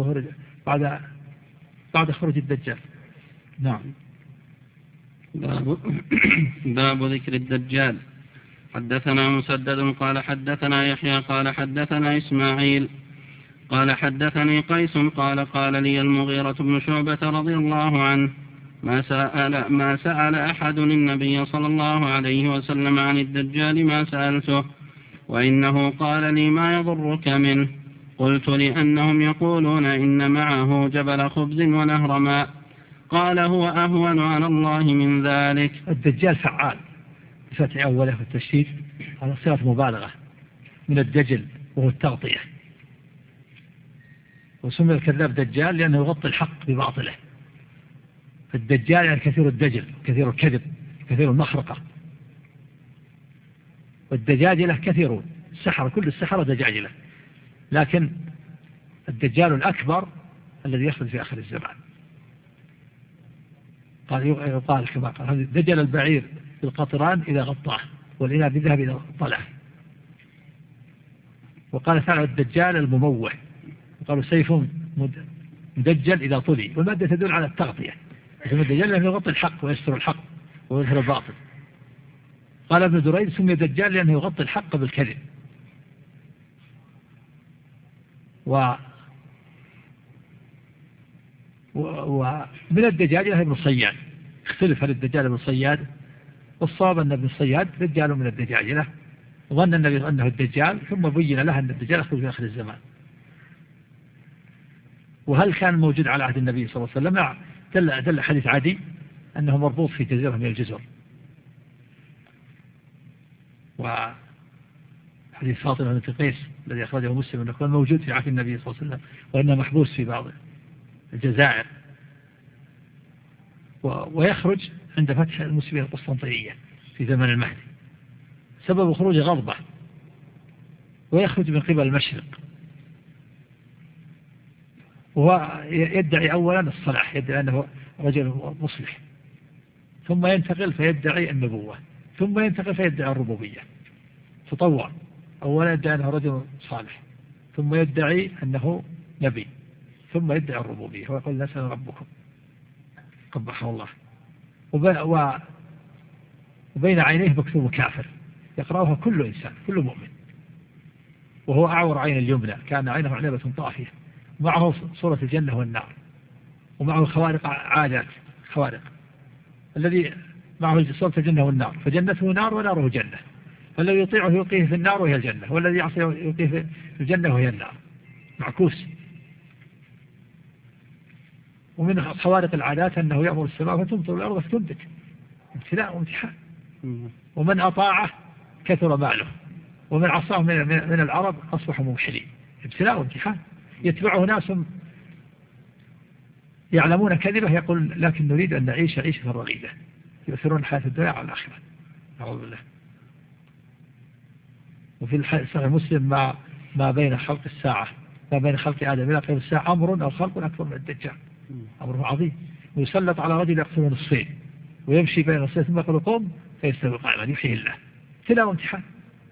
Speaker 2: بعد خروج الدجال. نعم.
Speaker 1: باب ذكر الدجال. حدثنا مسدد قال حدثنا يحيى قال حدثنا إسماعيل قال حدثني قيس قال لي المغيرة بن شعبة رضي الله عنه ما سأل أحد النبي صلى الله عليه وسلم عن الدجال ما سألته، وإنه قال لي ما يضرك منه؟ قلت لأنهم يقولون إن معه جبل خبز ونهر ماء. قال هو أهون على الله من ذلك.
Speaker 2: الدجال فعال بفتح أوله في التشديد على صيغة مبالغة من الدجل وهو التغطية، وسمي الكذاب دجال لأنه يغطي الحق بباطله. فالدجال يعني كثير الدجل كثير الكذب كثير المخرقة. والدجاجلة كثيرون، السحرة كل السحرة دجاجلة، لكن الدجال الأكبر الذي يخرج في آخر الزمان. قال كما قال دجل البعير بالقطران إذا غطاه والإناء بالذهب إذا طلعه. وقال تعالى الدجال المموه، وقالوا سيف مدجل إذا طلي، والمادة تدل على التغطية، الدجال لأنه يغطي الحق ويستر الحق ويظهر الباطل. قال ابن دريد سمي دجال لأنه يغطي الحق بالكذب. ومن الدجاجلة ابن صياد، اختلف هل الدجال ابن صياد، والصواب أن ابن صياد دجال من الدجاجلة، ظن النبي أنه الدجال ثم بين له أن الدجال يخرج في آخر الزمان. وهل كان موجود على عهد النبي صلى الله عليه وسلم؟ دل حديث عادي أنه مربوط في جزيرة من الجزر، وحديث فاطمة بنت قيس الذي أخرجه مسلم أنه كان موجود في عهد النبي صلى الله عليه وسلم، وأنه محبوس في بعض الجزائر، ويخرج عند فتح المسلمين القسطنطينية في زمن المهدي، سبب خروج غضبة، ويخرج من قبل المشرق، وهو يدعي أولا الصلاح، يدعي أنه رجل مصلح، ثم ينتقل فيدعي النبوة، ثم ينتقل فيدعي الربوبية، تطور، أولا يدعي أنه رجل صالح، ثم يدعي أنه نبي، ثم يدعي الربوبية ويقول نسأل ربكم قبحه الله. وبين عينيه مكتوب كافر، يقرأها كل إنسان كل مؤمن، وهو أعور عين اليمنى، كان عينه عنبة طافية، معه صورة الجنة والنار، ومعه خوارق عادات، خوارق، الذي معه صورة الجنة والنار، فجنته نار وناره جنة، فالذي يطيعه يلقيه في النار وهي الجنة، والذي يعصيه يلقيه في الجنة وهي النار، معكوس. ومن خوارق العادات أنه يأمر السماء فتمطر الأرض فتنبت، ابتلاء وامتحان. ومن أطاعه كثر ماله، ومن عصاه من العرب أصبحوا ممحلين، ابتلاء وامتحان. يتبعه ناس يعلمون كذبه، يقول لكن نريد أن نعيش عيشة رغيدة، يؤثرون الحياة الدنيا على الآخرة، أعوذ بالله. وفي صحيح مسلم ما بين خلق الساعة، ما بين خلق آدم إلى قيام الساعة أمر أو خلق أكثر من الدجال، أمر عظيم. ويسلط على رجل يقسم نصفين ويمشي بين نصفين ثم يقول قم فيستوي قائما، يحيي الله، ابتلاء وامتحان.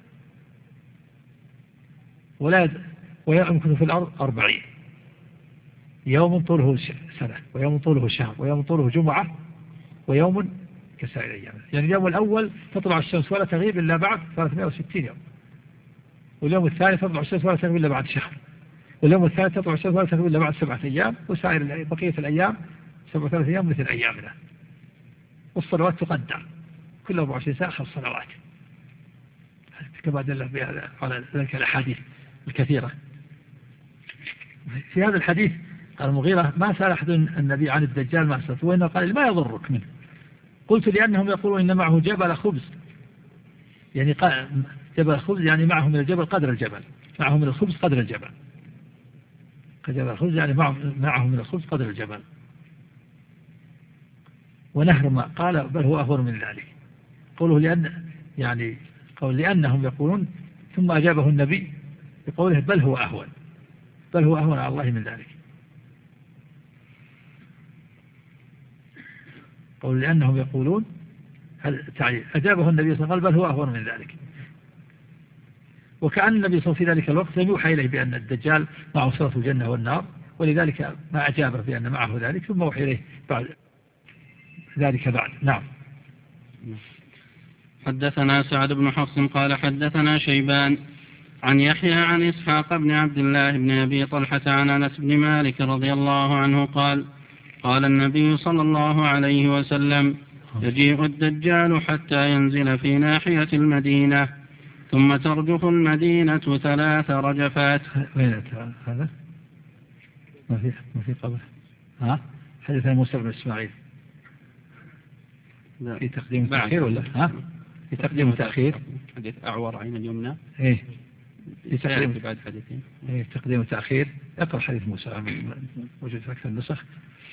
Speaker 2: ويمكث في الأرض 40 يوم طوله سنة، ويوم طوله شهر، ويوم طوله جمعة، ويوم كسائر الأيام. يعني اليوم الأول تطلع الشمس ولا تغيب إلا بعد 360 يوم، واليوم الثاني تطلع الشمس ولا تغيب إلا بعد شهر، واليوم الثالث تطلع الشمس ولا تغيب إلا بعد 7 أيام، وسائر بقية الأيام 37 أيام مثل أيامنا. والصلوات تقدر كل 24 ساعة 5 صلوات، كما دل على ذلك الأحاديث الكثيرة. في هذا الحديث قال المغيرة ما سأل أحد النبي عن الدجال ما سألت، وإنه قال ما يضرك منه. قلت لأنهم يقولون إن معه جبل خبز، يعني جبل خبز يعني معه من الجبل قدر الجبل، معه من الخبز قدر الجبل، جبل الخبز يعني معه من الخبز قدر الجبل. ونهر ما قال بل هو أهون من ذلك، قوله لأنهم يقولون، ثم أجابه النبي بقوله بل هو أهون، بل هو أهون على الله من ذلك. قول لأنهم يقولون أجابه النبي صلى الله عليه وسلم قال بل هو أهون من ذلك. وكأن النبي صلى الله عليه وسلم في ذلك الوقت لم يوحى إليه بأن الدجال معه صورة الجنة والنار، ولذلك ما أجابه بأن معه ذلك، ثم وحي إليه بعد ذلك بعد. نعم.
Speaker 1: حدثنا سعد بن حفص قال حدثنا شيبان عن يحيى عن إسحاق بن عبد الله بن أبي طلحة عن أنس بن مالك رضي الله عنه قال قال النبي صلى الله عليه وسلم يجيء الدجال حتى ينزل في ناحية المدينة ثم ترجف المدينة 3 رجفات.
Speaker 2: وين هذا؟ ما في قبل. حدث موسى بن إسماعيل في تقديم وتأخير ولا في تقديم وتأخير؟
Speaker 1: حديث أعور عين اليمنى.
Speaker 2: إيه.
Speaker 1: في تقديم بعد حديثين.
Speaker 2: إيه تقديم وتأخير. اقرأ حديث موسى موجود في أكثر النسخ.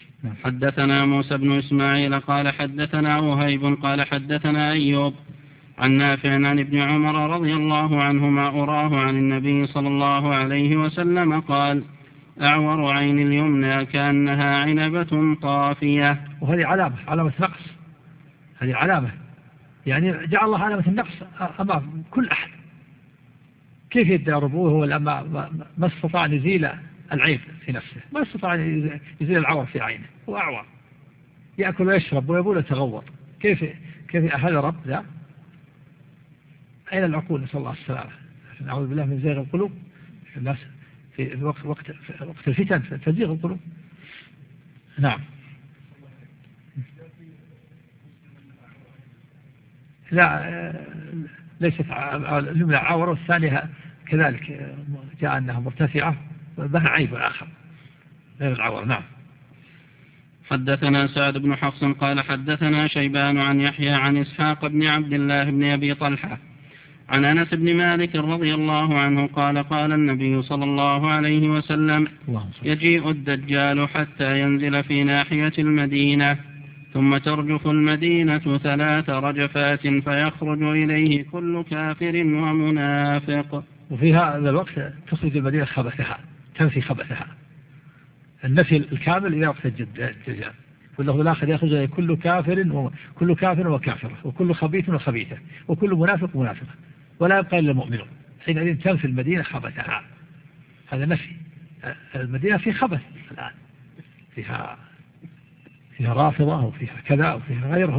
Speaker 1: حدثنا موسى بن إسماعيل قال حدثنا وهيب قال حدثنا أيوب عن نافع عن ابن عمر رضي الله عنهما أراه عن النبي صلى الله عليه وسلم قال: أعور عين اليمنى كأنها عنبة طافية.
Speaker 2: وهذه علامة نقص، هذه علامة، يعني جعل الله علامة النقص أمام كل أحد. كيف يدعي ربوه هو لما ما استطاع أن يزيل العيب في نفسه، ما استطاع أن يزيل العور في عينه، هو أعور، يأكل ويشرب ويبول ويتغوط. كيف هذا رب ذا؟ أين العقول؟ نسأل الله السلامة. نعوذ بالله من زيغ القلوب. الناس في وقت الفتن تزيغ القلوب. نعم. لا، ليست اليمنى عورة، والثانية كذلك جاء أنها مرتفعة بها عيب آخر غير العورة. نعم.
Speaker 1: حدثنا سعد بن حفص قال حدثنا شيبان عن يحيى عن إسحاق بن عبد الله بن أبي طلحة عن أنس بن مالك رضي الله عنه قال: قال النبي صلى الله عليه وسلم: يجيء الدجال حتى ينزل في ناحية المدينة، ثم ترجف المدينة 3 رجفات فيخرج إليه كل كافر ومنافق.
Speaker 2: وفي هذا الوقت تخرج المدينة خبثها، تنفي خبثها، النفي الكامل إلى وقت الدجال. والله الآخر يخرج إليه كل كافر وكافرة، وكل خبيث وخبيثة، وكل منافق ومنافقة، ولا يبقى إلا المؤمنون. حينئذ تنفي المدينة خبثها. هذا نفي. المدينة في خبث الآن، فيها رافضة وفيها كذا وفيها غيرهم،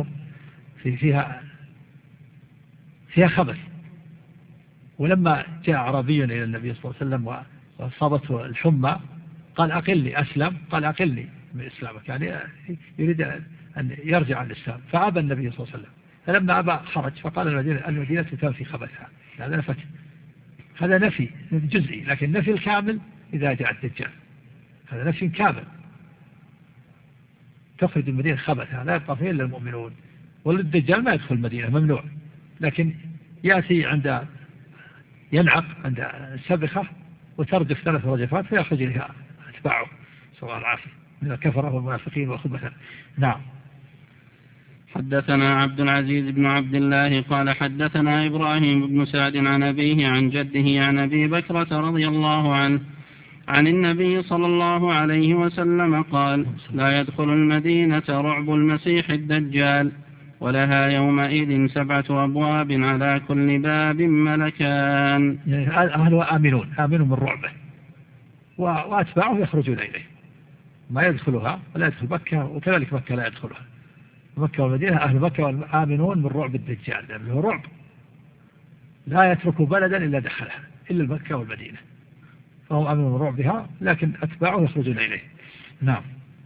Speaker 2: فيها خبث. ولما جاء عربي إلى النبي صلى الله عليه وسلم وأصابته الحمى قال: أقلني أسلم. قال: أقلني من إسلامك، يعني يريد أن يرجع عن الإسلام. فأبى النبي صلى الله عليه وسلم، فلما أبى خرج فقال: المدينة تنفي خبثها. هذا نفي جزئي، لكن نفي الكامل إذا جاء الدجال، هذا نفي كامل. تخرج المدينة خبثها، لا يبقى فيها إلا المؤمنون. والدجال ما يدخل المدينة، ممنوع، لكن يأتي ينعق عند السبخة وترجف 3 رجفات فيخرج لها أتباعه صلى الله العافية من الكفرة والمنافقين والخبثاء. نعم.
Speaker 1: حدثنا عبد العزيز بن عبد الله قال حدثنا إبراهيم بن سعد عن أبيه عن جده عن أبي بكرة رضي الله عنه عن النبي صلى الله عليه وسلم قال: لا يدخل المدينة رعب المسيح الدجال، ولها يومئذ 7 أبواب على كل باب ملكان.
Speaker 2: يعني أهلها آمنون من رعبه، وأتباعه يخرجون إليه، ما يدخلها ولا يدخل مكة، وكذلك مكة لا يدخلها. مكة والمدينة أهل مكة آمنون من رعب الدجال، لأنه رعب لا يترك بلدا إلا دخلها، إلا مكة والمدينة، فهم آمنون من رعبها، لكن أتباعه يخرجون إليه. نعم.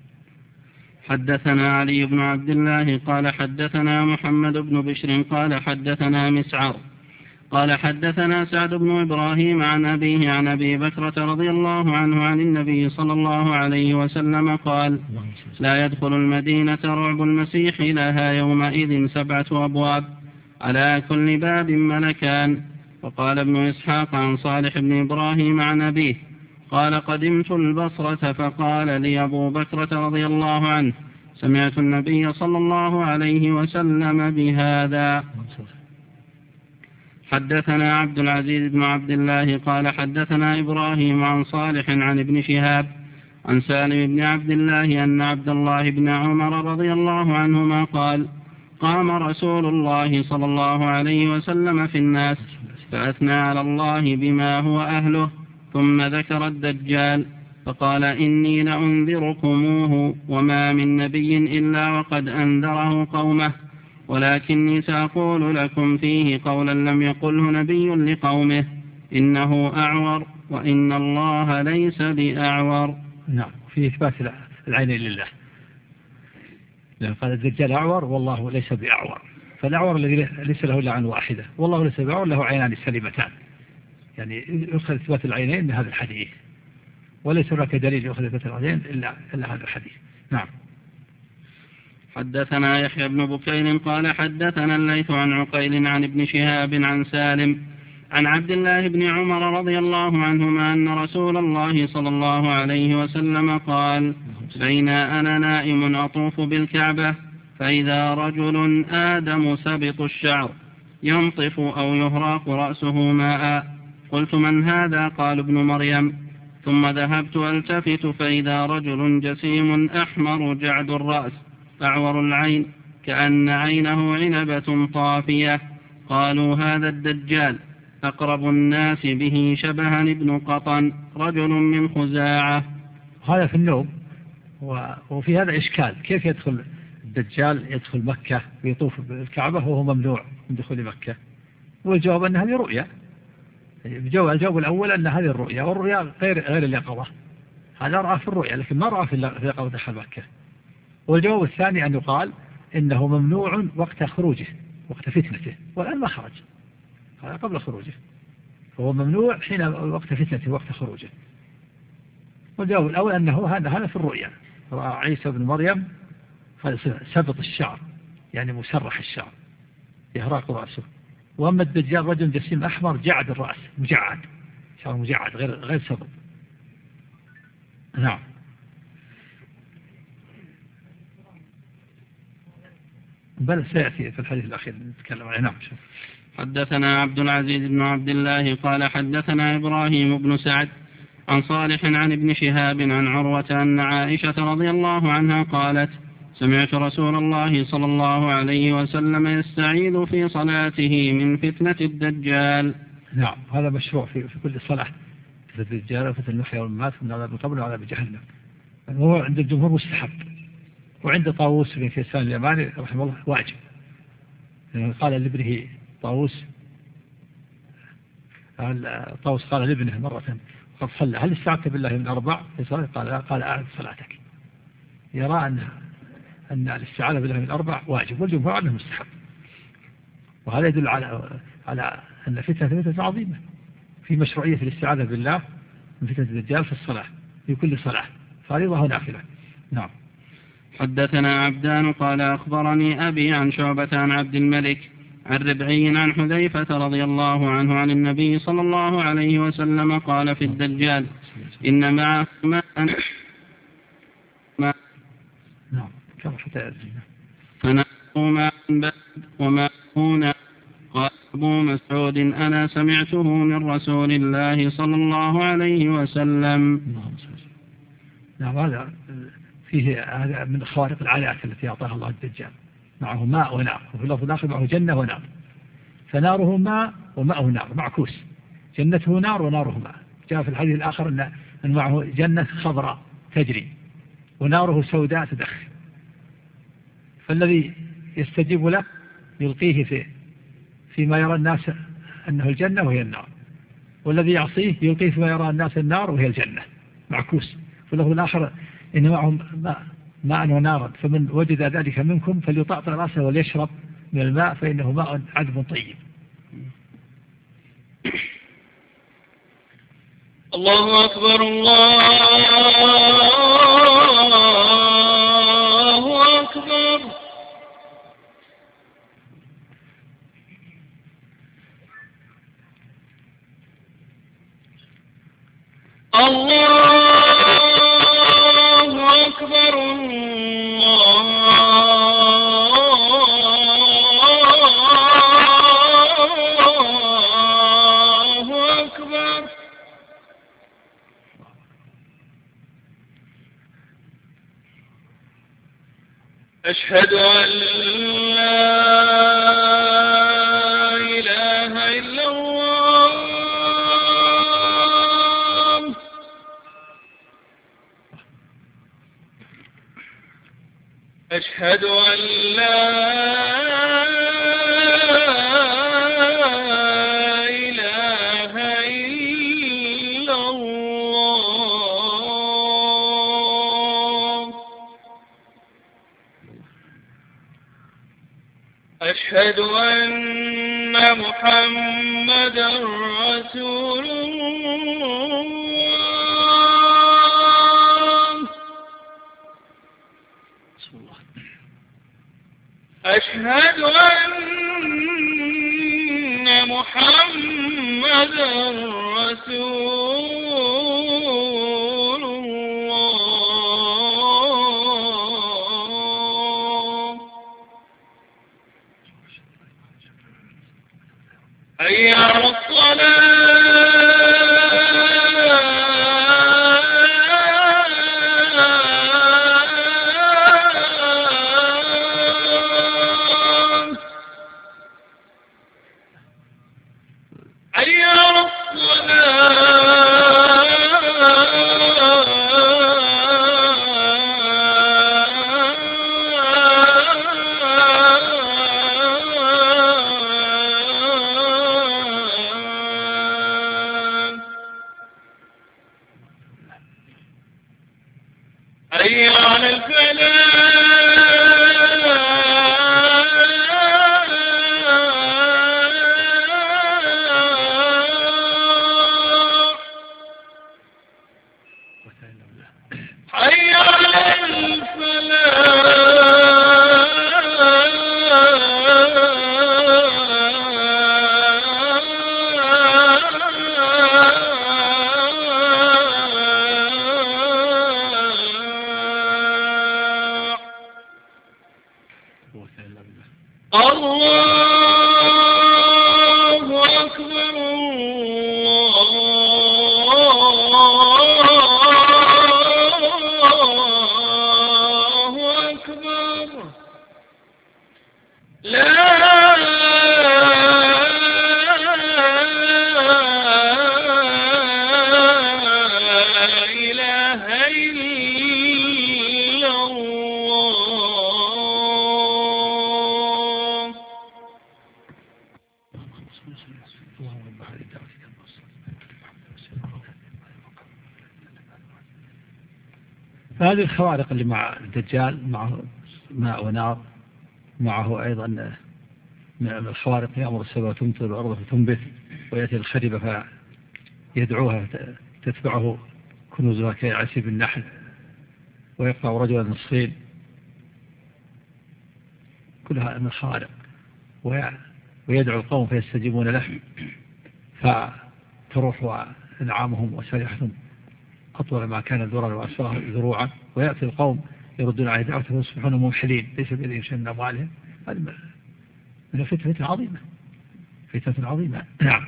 Speaker 1: حدثنا علي بن عبد الله قال حدثنا محمد بن بشر قال حدثنا مسعر قال حدثنا سعد بن إبراهيم عن أبيه عن أبي بكرة رضي الله عنه عن النبي صلى الله عليه وسلم قال: لا يدخل المدينة رعب المسيح، لها يومئذ 7 أبواب على كل باب ملكان. وقال ابن إسحاق عن صالح بن إبراهيم عن أبيه قال: قدمت البصرة فقال لي أبو بكرة رضي الله عنه: سمعت النبي صلى الله عليه وسلم بهذا. حدثنا عبد العزيز بن عبد الله قال حدثنا إبراهيم عن صالح عن ابن شهاب عن سالم بن عبد الله أن عبد الله بن عمر رضي الله عنهما قال: قام رسول الله صلى الله عليه وسلم في الناس فأثنى على الله بما هو أهله، ثم ذكر الدجال فقال: إني لأنذركموه، وما من نبي إلا وقد أنذره قومه، ولكني سأقول لكم فيه قولا لم يقله نبي لقومه: إنه أعور، وإن الله ليس بأعور.
Speaker 2: نعم، في إثبات العين لله، لأن قال الدجال أعور والله ليس بأعور، فالأعور الذي ليس له إلا عين واحدة، والله ليس بأعور له عينان سليمتان، يعني يؤخذ إثبات العينين من هذا الحديث، وليس هناك دليل يؤخذ إثبات العينين إلا هذا الحديث. نعم.
Speaker 1: حدثنا يحيى بن بكير قال حدثنا الليث عن عقيل عن ابن شهاب عن سالم عن عبد الله بن عمر رضي الله عنهما أن رسول الله صلى الله عليه وسلم قال: بين أنا نائم أطوف بالكعبة فإذا رجل آدم سبط الشعر ينطف أو يهراق رأسه ماء. قلت من هذا؟ قال ابن مريم. ثم ذهبت ألتفت فإذا رجل جسيم أحمر جعد الرأس أعور العين كأن عينه عنبة طافية. قالوا هذا الدجال، أقرب الناس به شبها ابن قطن رجل من خزاعة.
Speaker 2: هذا في النوم. وفي هذا إشكال، كيف يدخل الدجال يدخل مكة ويطوف بالكعبة وهو ممنوع من دخول مكة؟ والجواب أن هذه رؤيا. الجواب الأول أن هذه الرؤيا، والرؤيا غير اليقظة. هذا رأى في الرؤيا لكن ما رأى في اليقظة دخل مكة. والجواب الثاني أن يقال إنه ممنوع وقت خروجه، وقت فتنته، والآن ما خرج، هذا قبل خروجه، فهو ممنوع حين وقت فتنته وقت خروجه. والجواب الأول أنه هذا في الرؤيا، رأى عيسى بن مريم سبط الشعر يعني مسرح الشعر يهراق رأسه. وأما الدجال رجل جسيم أحمر جعد الرأس مجعد، شعر مجعد غير سبط. نعم. بل سيأتي في الحديث الأخير نتكلم عنه. نعم.
Speaker 1: حدثنا عبد العزيز بن عبد الله قال حدثنا إبراهيم بن سعد عن صالح عن ابن شهاب عن عروة أن عائشة رضي الله عنها قالت سمعت رسول الله صلى الله عليه وسلم يستعيذ في صلاته من فتنة الدجال.
Speaker 2: نعم، هذا مشروع في كل صلاة، فتنة الدجال وفتنة المحيا والممات من عذاب القبر وعذاب جهنم. هو عند الجمهور مستحب، وعند طاووس بن كيسان اليماني رحمه الله واجب. قال لابنه طاووس قال لابنه مرة قد صلى هل استعذت بالله من 4 في صلاة؟ قال أعد صلاتك. يرى أن الاستعاذة بالله من 4 واجب، والجمهور عنه مستحب. وهذا يدل على أن فتنة عظيمة، في مشروعية الاستعاذة بالله من فتنة الدجال في الصلاة في كل صلاة فريضة ونافلة. نعم.
Speaker 1: حدثنا عبدان قال أخبرني أبي عن شعبة عن عبد الملك عن ربعي عن حذيفة رضي الله عنه عن النبي صلى الله عليه وسلم قال في الدجال إن معه ماء فنأخذ ماء بارد وماء هنا. قال أبو مسعود أنا سمعته من رسول الله صلى الله عليه وسلم.
Speaker 2: نعم، هذا فيه هذا من خوارق العادات التي أعطاها الله الدجال، معه ماء ونار، وفي اللفظ الآخر معه جنة ونار، فناره ماء وماءه نار معكوس، جنته نار وناره ماء. جاء في الحديث الآخر أن معه جنة خضراء تجري وناره سوداء تدخن، فالذي يستجيب له يلقيه فيما يرى الناس أنه الجنة وهي النار، والذي يعصيه يلقيه فيما يرى الناس النار وهي الجنة معكوس. في اللفظ الآخر إن معهم ماء ونارا، فمن وجد ذلك منكم فليطعطع رأسه وليشرب من الماء فإنه ماء عذب طيب.
Speaker 1: الله أكبر الله أكبر. الله أكبر الله أكبر. أشهد أن لا إله إلا الله. أشهد أن لا إله إلا الله. أشهد أن محمدا رسول الله. أشهد أن محمدا رسول الله. حي على الصلاة حي على حي على الفلاح حي على الله أكبر الله أكبر لا إله إلا الله.
Speaker 2: فهذه الخوارق اللي مع الدجال معه ماء ونار، معه أيضا من الخوارق يأمر السماء تمطر والأرض فتنبت، ويأتي الخربة فيدعوها تتبعه كنوزها كعسيب النحل، ويقطع رجلا نصفين، كلها من الخوارق. ويدعو القوم فيستجيبون له، فتروح أنعامهم وسريحتهم أطول ما كان ذرا وأسفلها ذروعا، ويأتي القوم يردون عليه دعوته ويصبحون ممحلين ليس بيدهم شيء من أموالهم. هذه من فتنة عظيمة، فتنة عظيمة. نعم.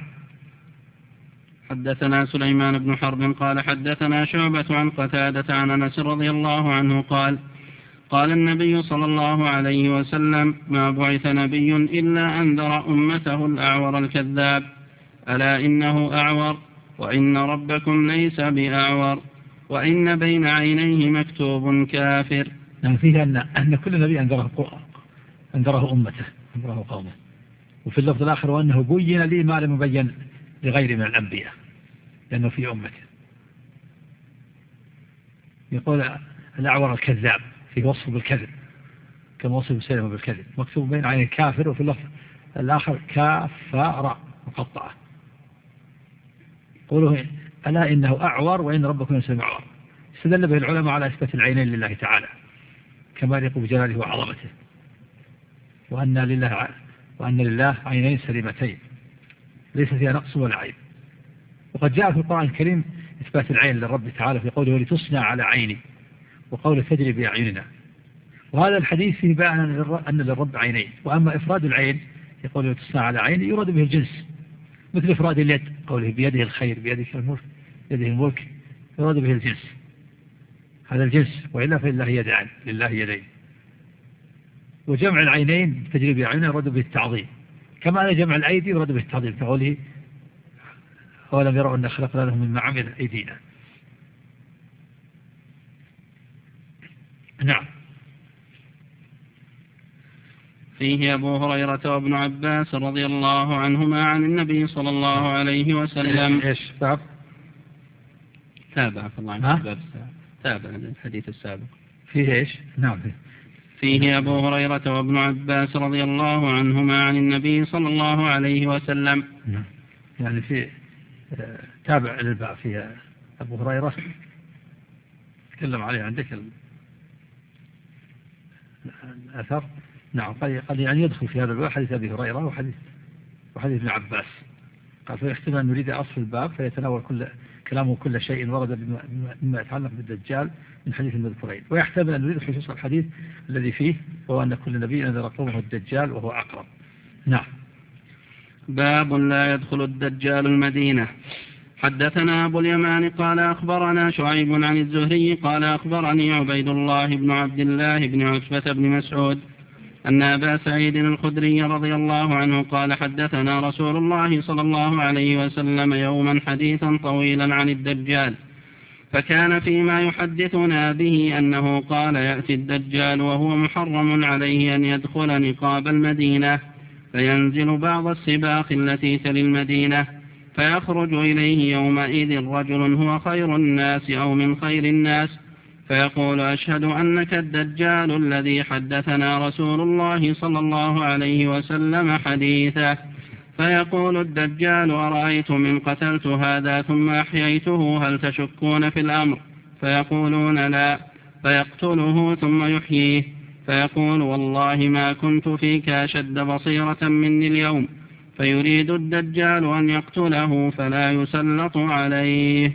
Speaker 1: حدثنا سليمان بن حرب قال حدثنا شعبة عن قتادة عن أنس رضي الله عنه قال قال النبي صلى الله عليه وسلم ما بعث نبي إلا أنذر أمته الأعور الكذاب ألا إنه أعور وإن ربكم ليس بأعور وإن بين عينيه مكتوب كافر.
Speaker 2: نعم، فيه أن كل نبي أنذره أمته، أنذره قومه. وفي اللفظ الآخر وأنه بين لي ما لم يبين لغير من الأنبياء لأنه في أمته. يقول الأعور الكذاب في وصف بالكذب كما وصف مسلم بالكذب، مكتوب بين عينيه كافر، وفي اللفظ الآخر كافر مقطعة. قولوا ألا إنه أعور وإن ربكم ليس بأعور. استدل به العلماء على إثبات العينين لله تعالى كما يليق بجلاله وعظمته، وأن لله عينين سليمتين ليس فيها نقص ولا عيب. وقد جاء في القرآن الكريم إثبات العين للرب تعالى في قوله لتصنع على عيني، وقوله تجري بأعيننا. وهذا الحديث فيه بيان أن للرب عينين. وأما إفراد العين يقول لتصنع على عيني يراد به الجنس، مثل إفراد اليد قوله بيده الخير بيده الملك يراد به الجنس، هذا الجنس، وإلا فلله يدان، لله يدين. وجمع العينين تجري بأعيننا يراد به التعظيم، كما أن جمع الأيدي يراد به التعظيم كقوله أولم يروا أن خلقنا لهم مما عملت أيدينا. نعم.
Speaker 1: فيه أبو هريرة وابن عباس رضي الله عنهما عن النبي صلى الله عليه وسلم.
Speaker 2: إيش باب؟
Speaker 1: تابع في الله عنه تابع الحديث السابق.
Speaker 2: فيه إيش؟ نعم.
Speaker 1: فيه أبو هريرة وابن عباس رضي الله عنهما عن النبي صلى الله عليه وسلم.
Speaker 2: يعني في تابع للباب فيها أبو هريرة تكلم عليه عندك الأثر. نعم. قال يعني يدخل في هذا الباب حديث أبي هريرة وحديث ابن عباس. قال فيحتمل أن نريد أصل الباب فيتناول كلامه كل شيء ورد مما يتعلق بالدجال من حديث المذكورين، ويحتمل أن نريد خصوص الحديث الذي فيه وهو أن كل نبي أنذر قومه الدجال وهو أقرب. نعم.
Speaker 1: باب لا يدخل الدجال المدينة. حدثنا أبو اليمان قال أخبرنا شعيب عن الزهري قال أخبرني عبيد الله بن عبد الله بن عتبة بن مسعود أن أبا سعيد الخدري رضي الله عنه قال حدثنا رسول الله صلى الله عليه وسلم يوما حديثا طويلا عن الدجال، فكان فيما يحدثنا به أنه قال يأتي الدجال وهو محرم عليه أن يدخل نقاب المدينة، فينزل بعض السباق التي تلي المدينة، فيخرج إليه يومئذ رجل هو خير الناس أو من خير الناس، فيقول أشهد أنك الدجال الذي حدثنا رسول الله صلى الله عليه وسلم حديثه. فيقول الدجال أرأيتم إن قتلت هذا ثم أحييته هل تشكون في الأمر؟ فيقولون لا، فيقتله ثم يحييه، فيقول والله ما كنت فيك أشد بصيرة مني اليوم، فيريد الدجال أن يقتله فلا يسلط عليه.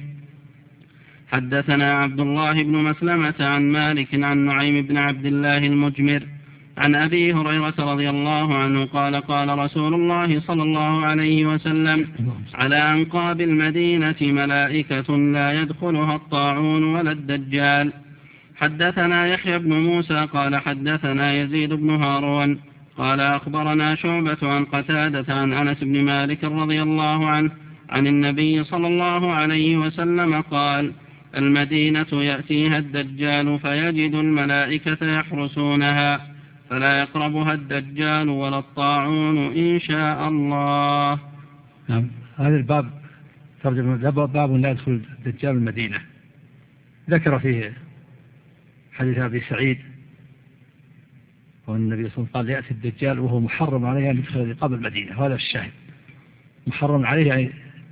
Speaker 1: حدثنا عبد الله بن مسلمة عن مالك عن نعيم بن عبد الله المجمر عن أبي هريرة رضي الله عنه قال قال رسول الله صلى الله عليه وسلم على أنقاب المدينة ملائكة لا يدخلها الطاعون ولا الدجال. حدثنا يحيى بن موسى قال حدثنا يزيد بن هارون قال أخبرنا شعبة عن قتادة عن أنس بن مالك رضي الله عنه عن النبي صلى الله عليه وسلم قال المدينة يأتيها الدجال فيجد الملائكة يحرسونها فلا يقربها الدجال ولا الطاعون إن شاء الله.
Speaker 2: نعم. هذا الباب ترجم باب لا يدخل الدجال المدينة. ذكر فيه حديث أبي سعيد والنبي صلى الله عليه وسلم قال يأتي الدجال وهو محرم عليه أن يدخل نقاب المدينة، وهذا الشاهد محرم عليه يعني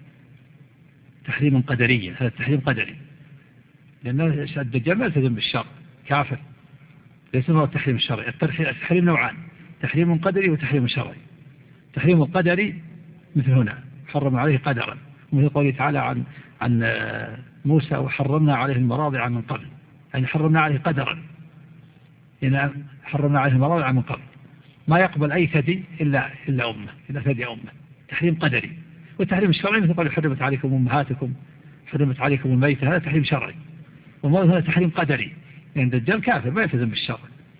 Speaker 2: تحريم قدرية، هذا التحريم قدري، لأن الدجال ما يلتزم بالشرع كافر، ليس هو التحريم الشرعي. التحريم نوعان، تحريم قدري وتحريم شرعي. تحريم القدري مثل هنا حرم عليه قدرا، ومثل قوله تعالى عن موسى وحرمنا عليه المراضع من قبل، يعني حرمنا عليه قدرا، يعني حرمنا عليه المراضع من قبل، ما يقبل أي ثدي إلا أمه، إلا ثدي أمه، تحريم قدري. والتحريم الشرعي مثل قوله حرمت عليكم أمهاتكم، حرمت عليكم الميتة، هذا تحريم شرعي. والمرض هنا تحريم قدري، يعني الدجال كافر ما يلتزم بالشرع،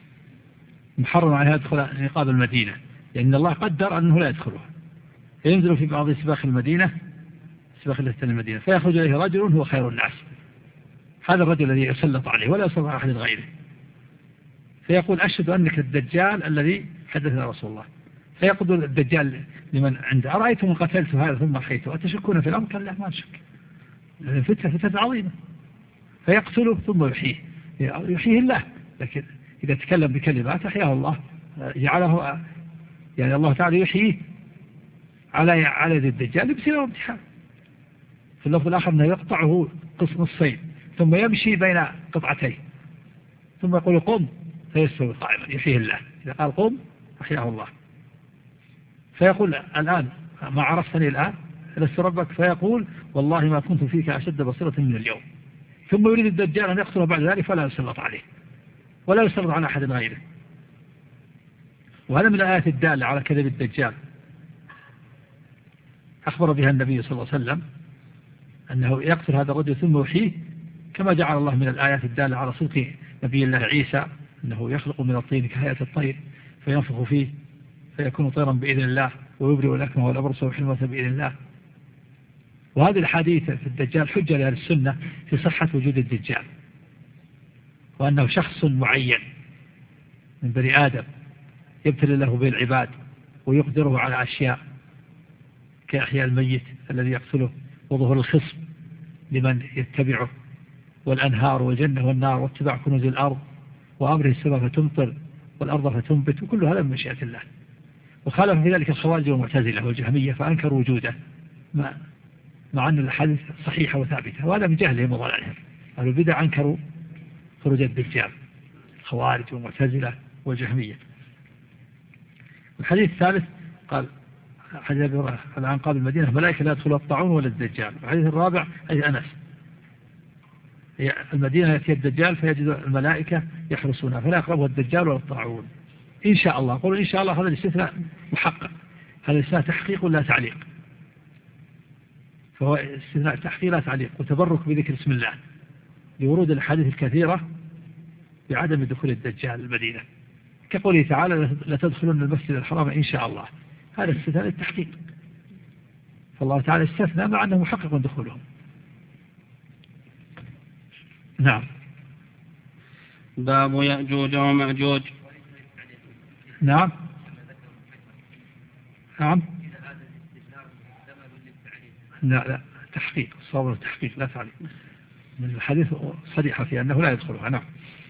Speaker 2: محرم عليه يدخل نقاب المدينة، لأن الله قدر أنه لا يدخلها، فينزل في بعض سباق المدينة، سباق التي تلي المدينة، فيخرج إليه رجل هو خير الناس، هذا الرجل الذي يسلط عليه ولا يسلط على أحد غيره، فيقول أشهد أنك الدجال الذي حدثنا رسول الله. فيقول الدجال لمن عنده أرأيتم قتلت هذا ثم أحييته أتشكون في الأمر؟ قال لا ما نشك، فتنة عظيمة. فيقتله ثم يحييه الله، لكن إذا تكلم بكلمات أحياه الله، جعله يعني الله تعالى يحييه على يد الدجال بسبب امتحان. في اللفظ الآخر أنه يقطعه نصين ثم يمشي بين قطعتين ثم يقول قم فيستوي قائما، يحييه الله. إذا قال قم أحياه الله. فيقول الآن ما عرفتني الآن لست ربك؟ فيقول والله ما كنت فيك أشد بصيرة من اليوم. ثم يريد الدجال أن يقتله بعد ذلك فلا يسلط عليه ولا يسلط على أحد غيره. وهذا من الآيات الدالة على كذب الدجال، أخبر بها النبي صلى الله عليه وسلم أنه يقتل هذا الرجل ثم يحييه، كما جعل الله من الآيات الدالة على صدق نبي الله عيسى أنه يخلق من الطين كهيئة الطير فينفخ فيه فيكون طيرا بإذن الله ويبرئ الأكمه والأبرص والحلمة بإذن الله. وهذه الحديث في الدجال حجة لأهل السنة في صحة وجود الدجال، وأنه شخص معين من بني آدم يبتلي له به العباد ويقدره على أشياء كأحياء الميت الذي يقتله، وظهور الخصم لمن يتبعه، والأنهار والجنة والنار، واتباع كنوز الأرض، وأمره السماء فتمطر والأرض فتنبت، وكل هذا من مشيئة الله. وخالف في ذلك الخوارج والمعتزلة والجهمية فأنكروا وجوده مع أن الحديث صحيحة وثابتة، وهذا من جهلهم وضلالهم. أهل البدع أنكروا خروج الدجال، الخوارج والمعتزلة والجهمية. الحديث الثالث قال حديث على أنقاب المدينة ملائكة لا يدخلها الطاعون ولا الدجال. الحديث الرابع حديث أنس المدينة يأتي الدجال فيجد الملائكة يحرسونها فلا يقربها الدجال ولا الطاعون إن شاء الله. قولوا إن شاء الله، هذا الاستثناء محقق، هذا الاستثناء تحقيق ولا تعليق؟ فهو استثناء تحقيق لا تعليق، وتبرك بذكر اسم الله لورود الحديث الكثيرة بعدم دخول الدجال المدينة، كقوله تعالى لتدخلن المسجد الحرام إن شاء الله، هذا استثناء للتحقيق، فالله تعالى استثنى مع أنه محقق دخولهم. نعم.
Speaker 1: باب يأجوج ومأجوج.
Speaker 2: نعم نعم. لا تحقيق، صواب التحقيق لا تعليق، من الحديث صريحة في أنه لا يدخلها. نعم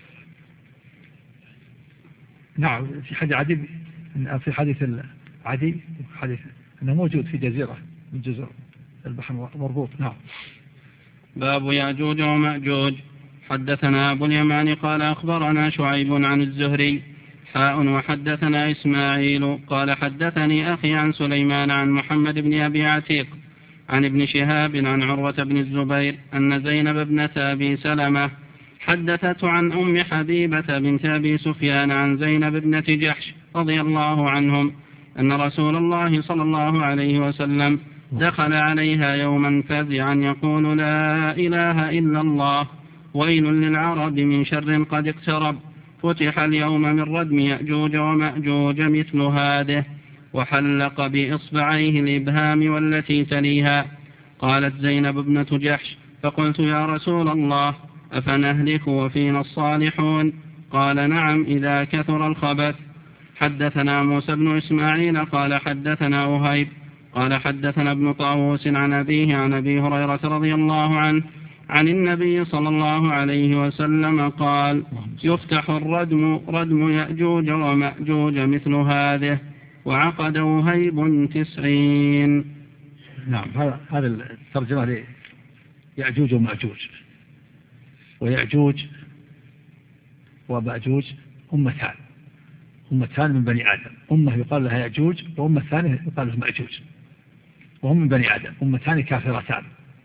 Speaker 2: نعم. في حديث عدي، في حديث العدي حديث أنه موجود في جزيرة من جزر البحر مربوط. نعم.
Speaker 1: باب يأجوج ومأجوج. حدثنا أبو اليمان قال أخبرنا شعيب عن الزهري وحدثنا إسماعيل قال حدثني أخي عن سليمان عن محمد بن أبي عتيق عن ابن شهاب عن عروة بن الزبير أن زينب ابنة أبي سلمة حدثت عن أم حبيبة بنت أبي سفيان عن زينب ابنة جحش رضي الله عنهم أن رسول الله صلى الله عليه وسلم دخل عليها يوما فزعا يقول لا إله إلا الله ويل للعرب من شر قد اقترب فتح اليوم من ردم يأجوج ومأجوج مثل هذه وحلق بإصبعيه الإبهام والتي تليها. قالت زينب ابنة جحش فقلت يا رسول الله أفنهلك وفينا الصالحون؟ قال نعم إذا كثر الخبث. حدثنا موسى بن إسماعيل قال حدثنا وهيب قال حدثنا ابن طاووس عن أبيه عن أبي هريرة رضي الله عنه عن النبي صلى الله عليه وسلم قال يفتح ردم يأجوج ومأجوج مثل هذه وعقد وهيب 90.
Speaker 2: نعم. هذا الترجمة ليأجوج ومأجوج. ويأجوج ومأجوج أمتان من بني آدم، أمة يقال لها يأجوج وأمة ثانية يقال لها مأجوج، وهم من بني آدم، أمتان كافرتان.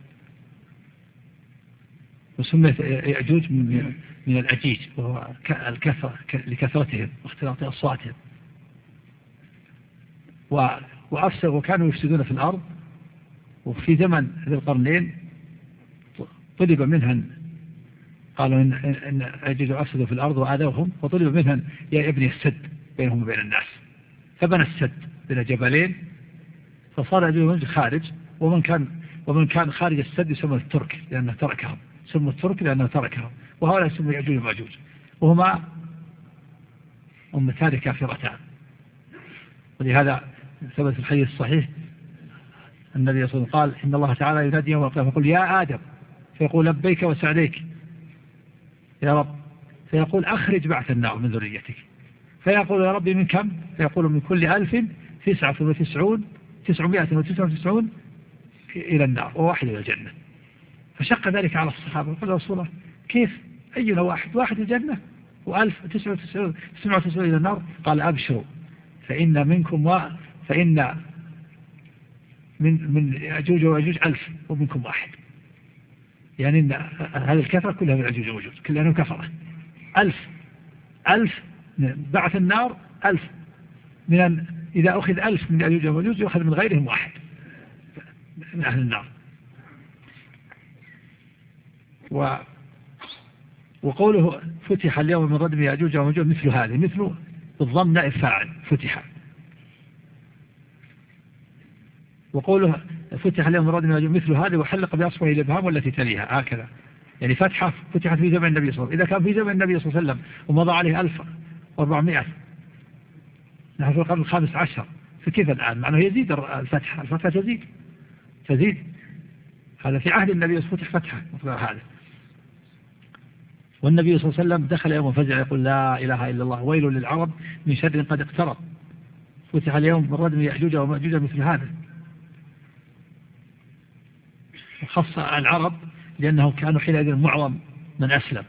Speaker 2: وسميت يأجوج من الأجيج وهو الكثرة لكثرتهم واختلاط أصواتهم، وأفسدوا وكانوا يفسدون في الأرض. وفي زمن ذي القرنين طلب منهم، قالوا إن يأجوج أفسدوا في الأرض وآذوهم، وطلب منهم يا ابني السد بينهم وبين الناس، فبنى السد بين جبلين، فصار يأجوج خارج، ومن كان خارج السد يسمى الترك لأنه تركهم، سموا الترك لأنه تركهم، وهؤلاء يسموا يأجوج ومأجوج، وهما أمتان كافرتان. ولهذا ثبت في الحديث الصحيح النبي صلى الله عليه وسلم قال إن الله تعالى ينادي يوم القيامة فيقول يا آدم، فيقول لبيك وسعديك يا رب، فيقول أخرج بعث النار من ذريتك، فيقول يا ربي من كم؟ فيقول من كل 1999 إلى النار وواحد إلى الجنة. فشق ذلك على الصحابة وقال رسول الله كيف أينا واحد الجنة و1999 إلى النار؟ قال أبشروا فإن من يأجوج ومأجوج 1000 ومنكم واحد، يعني إن هذه الكثرة كلها من يأجوج ومأجوج كلها كفرة. 1000 بعث النار 1000 إذا أخذ 1000 من يأجوج ومأجوج يأخذ من غيرهم واحد من أهل النار. وقوله فتح اليوم من ردم يأجوج ومأجوج مثل هذه، مثل بالضم نائب فاعل فتح. وقوله فتح اليوم من ردم يأجوج مثل هذه وحلق بأصبعه الإبهام والتي تليها، هكذا يعني فتحت في زمن النبي صلى الله عليه وسلم. إذا كان في زمن النبي صلى الله عليه وسلم ومضى عليه 1400 نحن في القرن 15، فكيف الآن؟ معناه يزيد الفتحة تزيد. هذا في عهد النبي فتح فتحة هذا. والنبي صلى الله عليه وسلم دخل يوم فزع يقول لا إله إلا الله ويل للعرب من شر قد اقترب فتح اليوم من ردم يأجوج ومأجوج مثل هذا. وخص العرب لأنهم كانوا حينئذ معظم من أسلم.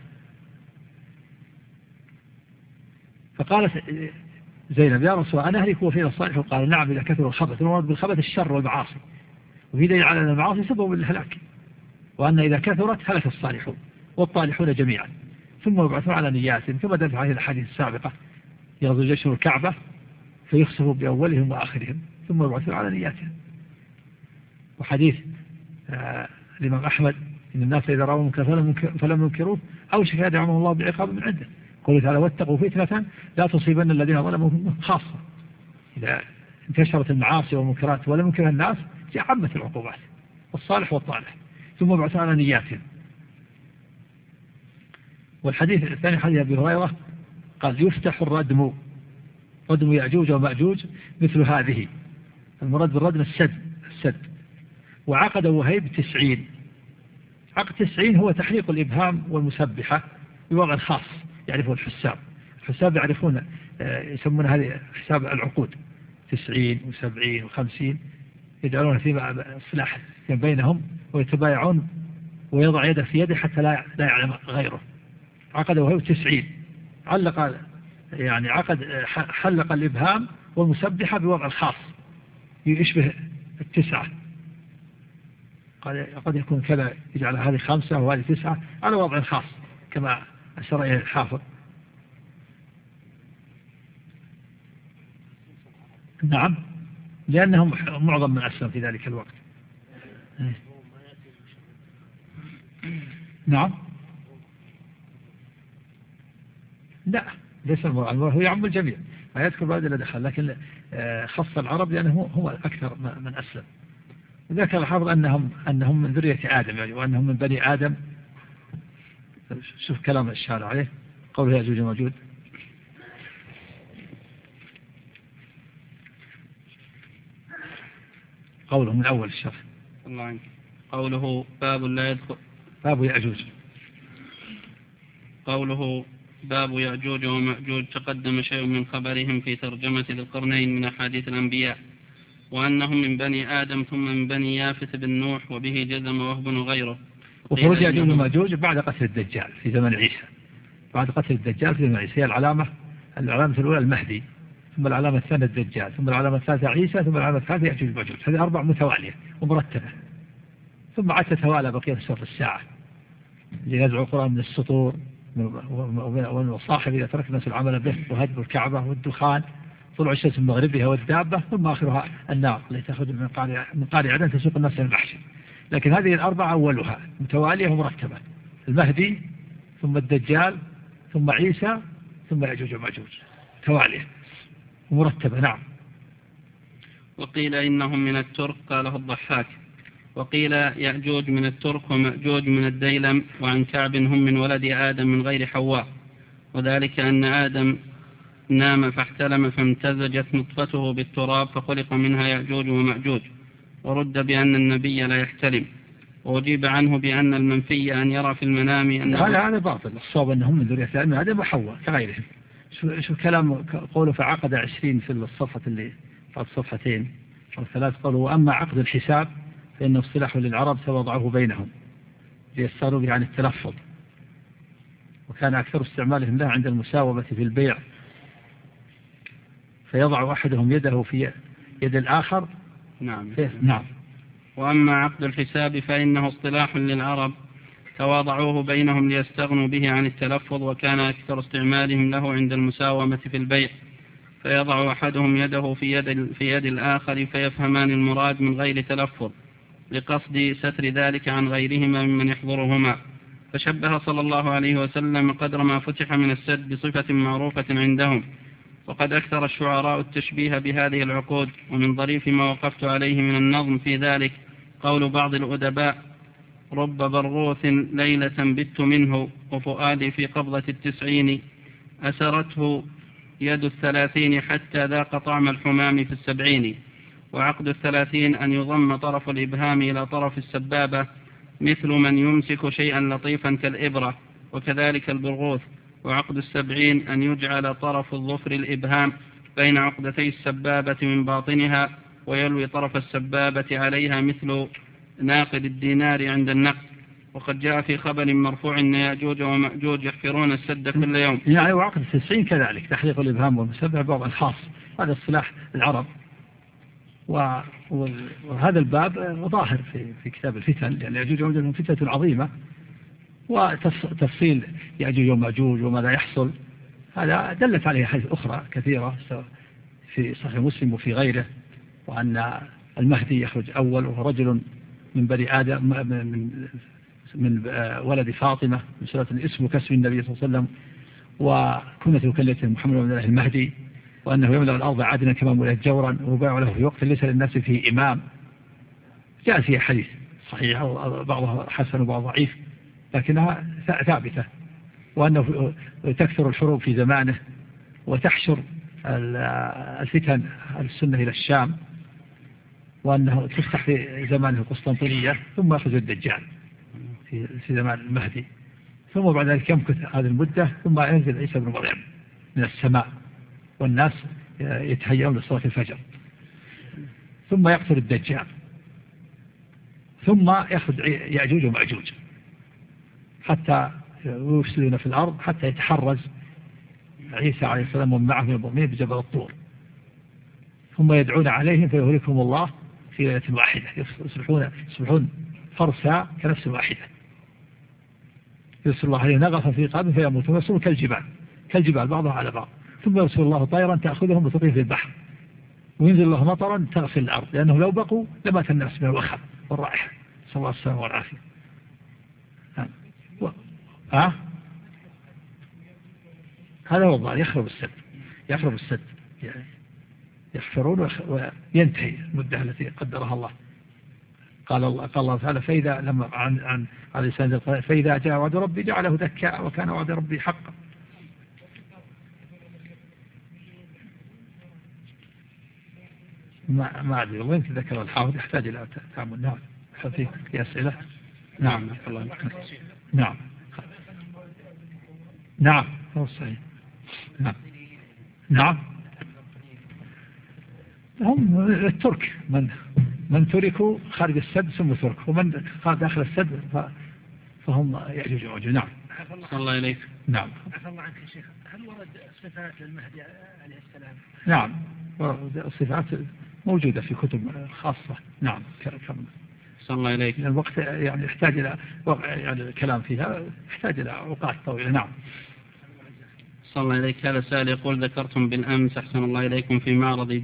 Speaker 2: فقالت زينب يا رسول الله أنا أهلك وفينا الصالح؟ قال نعم إذا كثر الخبث، المراد بالخبث الشر والمعاصي، وفي دليل على أن المعاصي سبب للهلاك، وأن إذا كثرت هلك الصالحون والطالحون جميعا، ثم يبعثون على نياتهم، كما دلت عليه الحديث السابقة يغزو الجيش الكعبة فيخسفوا بأولهم وآخرهم ثم يبعثون على نياتهم. وحديث الإمام أحمد إن الناس إذا رأوا منكرا فلم ينكروه أوشك أن يدعمهم الله بعقاب من عنده. قوله تعالى واتقوا فتنة لا تصيبن الذين ظلموا منهم خاصة. إذا انتشرت المعاصي والمنكرات ولم ينكرها الناس عمت العقوبات والصالح والطالح ثم يبعثون على نياتهم. والحديث الثاني حديث أبي هريرة قال يفتح ردم يأجوج ومأجوج مثل هذه. المراد بالردم السد. وعقد وهيب 90. عقد 90 هو تحليق الإبهام والمسبحة بوضع خاص يعرفه الحساب يعرفون يسمون هذه حساب العقود 90 و70 و50 يجعلون في الصلاح بينهم ويتبايعون ويضع يده في يده حتى لا يعلم غيره. عقد وهيب 90 حلق الإبهام والمسبحة بوضع خاص يشبه 9. قد يكون كذا يجعل هذه 5 وهذه 9 على وضع خاص كما أشار إليه الحافظ. نعم لأنهم معظم من أسلم في ذلك الوقت. نعم لا ليس المراد هو يعم الجميع ما يذكر بعد إلا دخل لكن خص العرب لأنه هو أكثر من أسلم. ذكر الحافظ أنهم من ذرية آدم يعني وأنهم من بني آدم. شوف كلام الشارع عليه قوله يأجوج ومأجوج قوله من أول الشرح
Speaker 1: الله عنك. قوله باب لا يدخل
Speaker 2: باب يأجوج.
Speaker 1: قوله باب يأجوج ومأجوج تقدم شيء من خبرهم في ترجمة ذي القرنين من أحاديث الأنبياء وأنهم من بني آدم ثم من بني يافث بن نوح وبه جزم وهب وغيره.
Speaker 2: وخروج يأجوج ومأجوج بعد قتل الدجال في زمن عيسى. بعد قتل الدجال في زمن عيسى هي العلامة الأولى المهدي ثم العلامة الثانية الدجال ثم العلامة الثالثة عيسى ثم العلامة الثالثة يأجوج ومأجوج. هذه 4 متوالية ومرتبة ثم عاد تتوالى بقية سورة الساعة ليدعو القرآن من السطور والصاحب إذا ترك الناس العمل به وهدم الكعبة والدخان طلوع الشمس من مغربها والدابة ثم آخرها النار التي تخرج من قارع عدن تسوق الناس إلى المحشر. لكن هذه 4 أولها متوالية ومرتبة المهدي ثم الدجال ثم عيسى ثم يأجوج ومأجوج توالية ومرتبة. نعم.
Speaker 1: وقيل إنهم من الترك قاله الضحاك. وقيل يأجوج من الترك ومأجوج من الديلم وعن كعب هم من ولد آدم من غير حواء وذلك أن آدم نام فاحتلم فامتزجت نطفته بالتراب فخلق منها يأجوج ومأجوج. ورد بأن النبي لا يحتلم وأجيب عنه بأن المنفي أن يرى في المنام أن
Speaker 2: هذا باطل. الصواب أنهم من ذرية آدم وحواء كغيرهم. شو كلام قوله فعقد 20 في الصفحة اللي بعد صفحتين أو 3 قالوا وأما عقد الحساب فإنه اصطلاح للعرب توضعه بينهم ليستغنوا به عن التلفظ وكان أكثر استعمالهم له عند المساومة في البيع فيضع أحدهم يده في يد الآخر.
Speaker 1: نعم. وأما عقد الحساب فإنه اصطلاح للعرب تواضعوه بينهم ليستغنوا به عن التلفظ وكان أكثر استعمالهم له عند المساومة في البيع فيضع أحدهم يده في يد الآخر فيفهمان المراد من غير تلفظ لقصد ستر ذلك عن غيرهما ممن يحضرهما. فشبه صلى الله عليه وسلم قدر ما فتح من السد بصفة معروفة عندهم. وقد أكثر الشعراء التشبيه بهذه العقود ومن ظريف ما وقفت عليه من النظم في ذلك قول بعض الأدباء رب برغوث ليلة بت منه وفؤادي في قبضة 90 أسرته يد 30 حتى ذاق طعم الحمام في 70. وعقد 30 أن يضم طرف الإبهام إلى طرف السبابة مثل من يمسك شيئا لطيفا كالإبرة وكذلك البرغوث. وعقد 70 أن يجعل طرف الظفر الإبهام بين عقدتي السبابة من باطنها ويلوي طرف السبابة عليها مثل ناقد الدينار عند النقد. وقد جاء في خبر مرفوع أن يأجوج ومأجوج يحفرون السد كل يوم.
Speaker 2: يعني وعقد 90 كذلك تحليق الإبهام والمسبح بعض الخاص هذا اصطلاح العرب. وهذا الباب ظاهر في كتاب الفتن لأن يأجوج ومأجوج فتنة عظيمة وتفصيل يأجوج ومأجوج وماذا يحصل هذا دلت عليه حديث أخرى كثيرة في صحيح مسلم وفي غيره وأن المهدي يخرج أول، وهو رجل من بني آدم من ولد فاطمة من سورة اسمه كاسم النبي صلى الله عليه وسلم، وكنة كلية محمد بن الله المهدي، وأنه يملأ الأرض عادلا كما ملأت جورا، وباع له في وقت ليس للناس فيه إمام. جاء فيها حديث صحيح بعضها حسن وبعض ضعيف، لكنها ثابتة، وأنه تكثر الحروب في زمانه، وتحشر الفتن السنة إلى الشام، وأنه تفتح في زمانه القسطنطينية، ثم يخرج الدجال في زمان المهدي، ثم بعد ذلك يمكث هذه المدة، ثم ينزل عيسى بن مريم من السماء، والناس يتهيئون لصلاة الفجر، ثم يقتل الدجال، ثم يأخذ يأجوج ومأجوج حتى يفسدون في الأرض، حتى يتحرز عيسى عليه السلام ومن معه من المؤمنين بجبل الطور، ثم يدعون عليهم فيهلكهم الله في ليلة واحدة، يصبحون فرسا كنفس واحدة، يرسل الله عليه نغفا في رقابهم فيموتون، ويصيرون كالجبال بعضها على بعض، ثم يرسل الله طيرا تأخذهم وتطير في البحر، وينزل الله مطرا تغسل الأرض، لأنه لو بقوا لمات الناس من الوخم والرائحة، صلى الله عليه وسلم والعافية. هذا هو الظاهر، يخرب السد يحفرون وينتهي المدة التي قدرها الله. قال الله تعالى فإذا لما عن على لسان فإذا جاء وعد ربي جعله دكا وكان وعد ربي حقا. ما أدري والله، يمكن ذكر الحافظ يحتاج إلى تعامل. نعم في أسئلة. نعم نعم نعم هو صحيح. نعم هم الترك من تركوا خارج السد ثم ترك، ومن خارج داخل السد فهم يأجوج ومأجوج. نعم.
Speaker 1: صلى الله إليك.
Speaker 2: نعم.
Speaker 3: عفى الله عنك يا شيخ، هل ورد صفات للمهدي عليه السلام؟
Speaker 2: نعم، الصفات موجودة في كتب خاصة. نعم كم.
Speaker 1: صلى الله إليك.
Speaker 2: الوقت يعني يحتاج إلى يعني الكلام فيها يحتاج إلى أوقات طويلة. نعم.
Speaker 1: صلى الله إليك. هذا سائل يقول ذكرتم بالأمس أحسن الله إليكم في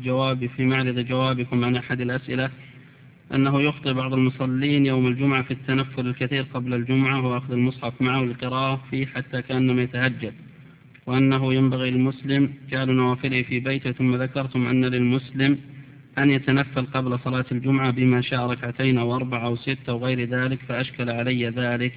Speaker 1: معرض جوابكم عن أحد الأسئلة أنه يخطئ بعض المصلين يوم الجمعة في التنفل الكثير قبل الجمعة وأخذ المصحف معه للقراءة فيه حتى كأنما يتهجد، وأنه ينبغي للمسلم جعل نوافله في بيته، ثم ذكرتم أن للمسلم أن يتنفل قبل صلاة الجمعة بما شاء 2 أو 4 أو 6 وغير ذلك، فأشكل علي ذلك.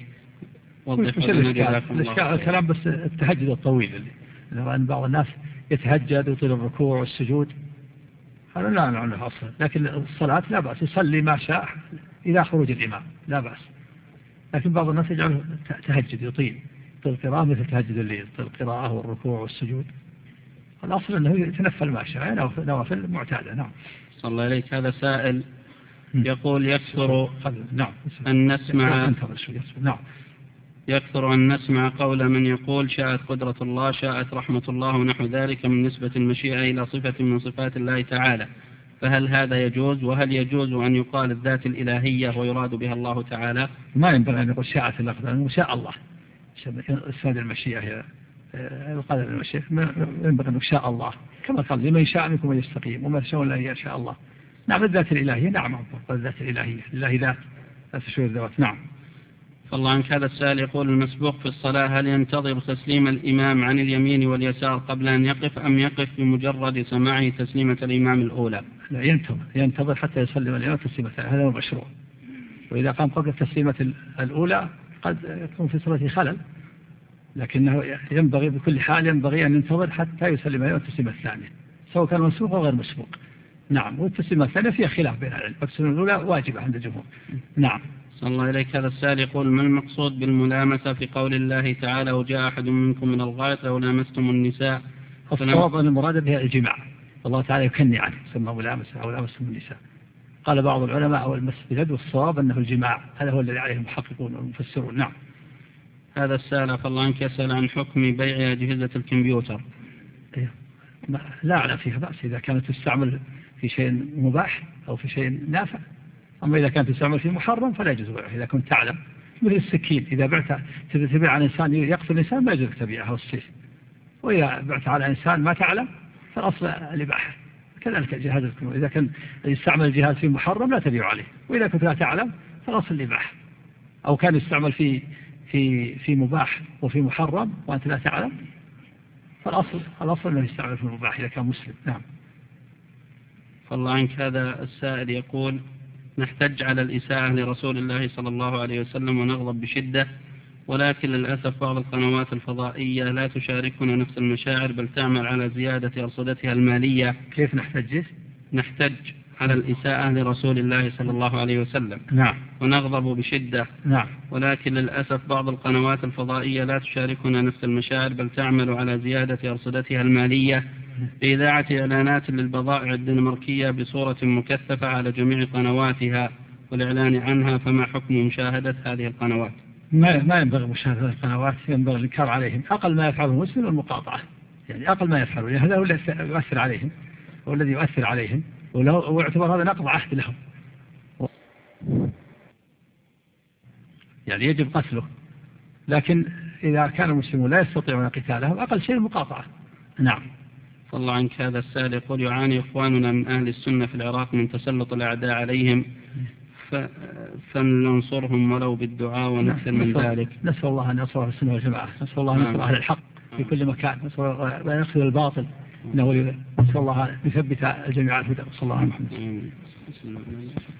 Speaker 1: وضح لنا.
Speaker 2: الكلام بس التهجد الطويل لأن بعض الناس يتهجد ويطيل الركوع والسجود، هذا لا نعنه أصلا، لكن الصلاة لا بأس يصلي ما شاء إذا خروج الإمام لا بأس، لكن بعض الناس يجعله تهجد يطيل القراءة مثل تهجد الليل، القراءة والركوع والسجود، الأصل أنه يتنفل ما شاء نوافل معتادة. نعم.
Speaker 1: صلى الله عليك. هذا سائل يقول يكثر
Speaker 2: نعم
Speaker 1: أن نسمع
Speaker 2: نعم
Speaker 1: يكثر أن نسمع قول من يقول شاءت قدرة الله شاءت رحمة الله ونحو ذلك من نسبة المشيئة إلى صفة من صفات الله تعالى، فهل هذا يجوز؟ وهل يجوز أن يقال الذات الإلهية ويراد بها الله تعالى؟
Speaker 2: ما ينبغي أن يقول شاءت الأقدار، شاء الله إسناد المشيئة القدر المشيئة، ينبغي أن شاء الله كما قال لمن شاء منكم أن يستقيم وما شاء الله يشاء الله. نعم الذات الإلهية. نعم الذات الإلهية لله ذات لا تشوي الذوات. نعم.
Speaker 1: فالله عنك. هذا السائل يقول المسبوق في الصلاة هل ينتظر تسليم الإمام عن اليمين واليسار قبل أن يقف أم يقف بمجرد سماعه تسليمة الإمام الأولى؟
Speaker 2: لا ينتظر حتى يسلم الإمام تسليمة، هذا هو المشروع، وإذا قام قبل التسليمة الأولى قد يكون في صلاته خلل، لكنه ينبغي بكل حال ينبغي أن ينتظر حتى يسلم الإمام التسليمة الثانية سواء كان مسبوق أو غير مسبوق. نعم. والتسليمة الثانية فيها خلاف بين العلم، والتسليمة الأولى واجبة عند الجمهور. نعم.
Speaker 1: صلى الله إليك. هذا السائل يقول ما المقصود بالملامسة في قول الله تعالى وجاء أحد منكم من الغائط أو لامستم النساء؟
Speaker 2: الصواب أن المراد بها الجماع، الله تعالى يكني عنه سمى ملامسة أو لامستم النساء. قال بعض العلماء أو المس باليد، والصواب أنه الجماع، هذا هو الذي عليه المحققون والمفسرون. نعم.
Speaker 1: هذا السائل فالله عنك يسأل عن حكم بيع أجهزة الكمبيوتر.
Speaker 2: لا أعلم فيها بأس إذا كانت تستعمل في شيء مباح أو في شيء نافع، أما إذا كانت تستعمل في محرم فلا يجوز بيعه إذا كنت تعلم، مثل السكين إذا بعت تبيع على إنسان يقتل الإنسان ما يجوز تبيعها والسيف، وإذا بعت على إنسان ما تعلم فالأصل الإباحة كذلك الجهاد الكنوز، إذا كان يستعمل الجهاد في محرم لا تبيع عليه، وإذا كنت لا تعلم فالأصل الإباحة، أو كان يستعمل في مباح وفي محرم وأنت لا تعلم فالأصل أنه يستعمل في المباح إذا كان مسلم. نعم.
Speaker 1: فالله عنك، هذا السائل يقول: نحتج على الإساءة لرسول الله صلى الله عليه وسلم ونغضب بشدة، ولكن للأسف بعض القنوات الفضائية لا تشاركنا نفس المشاعر، بل تعمل على زيادة أرصدتها المالية.
Speaker 2: كيف نحتج؟
Speaker 1: نحتج على الإساءة لرسول الله صلى الله عليه وسلم.
Speaker 2: نعم.
Speaker 1: ونغضب بشدة.
Speaker 2: نعم.
Speaker 1: ولكن للأسف بعض القنوات الفضائية لا تشاركنا نفس المشاعر، بل تعمل على زيادة أرصدتها المالية بإذاعة إعلانات للبضائع الدنماركية بصورة مكثفة على جميع قنواتها والإعلان عنها، فما حكم مشاهدة هذه القنوات؟
Speaker 2: ما ينبغي مشاهدة القنوات، ينبغي الإنكار عليهم. أقل ما يفعله المسلم المقاطعة، يعني أقل ما يفعله، يعني هذا هو الذي يؤثر عليهم، هو الذي يؤثر عليهم، ويعتبر هذا نقض عهد لهم، يعني يجب قتله. لكن إذا كان المسلمون لا يستطيعون قتالهم أقل شيء المقاطعة. نعم.
Speaker 1: فالله عنك، هذا السائل يقول: يعاني إخواننا من أهل السنة في العراق من تسلط الأعداء عليهم، فلننصرهم ولو بالدعاء ونكثر من ذلك.
Speaker 2: نسأل الله أن ينصر السنة والجماعة، نسأل الله أن ينصر أهل الحق في كل مكان، نسأل الله أن يقتل الباطل، نسأل الله أن يثبت الجميع على الهدى. صلى الله عليه وسلم.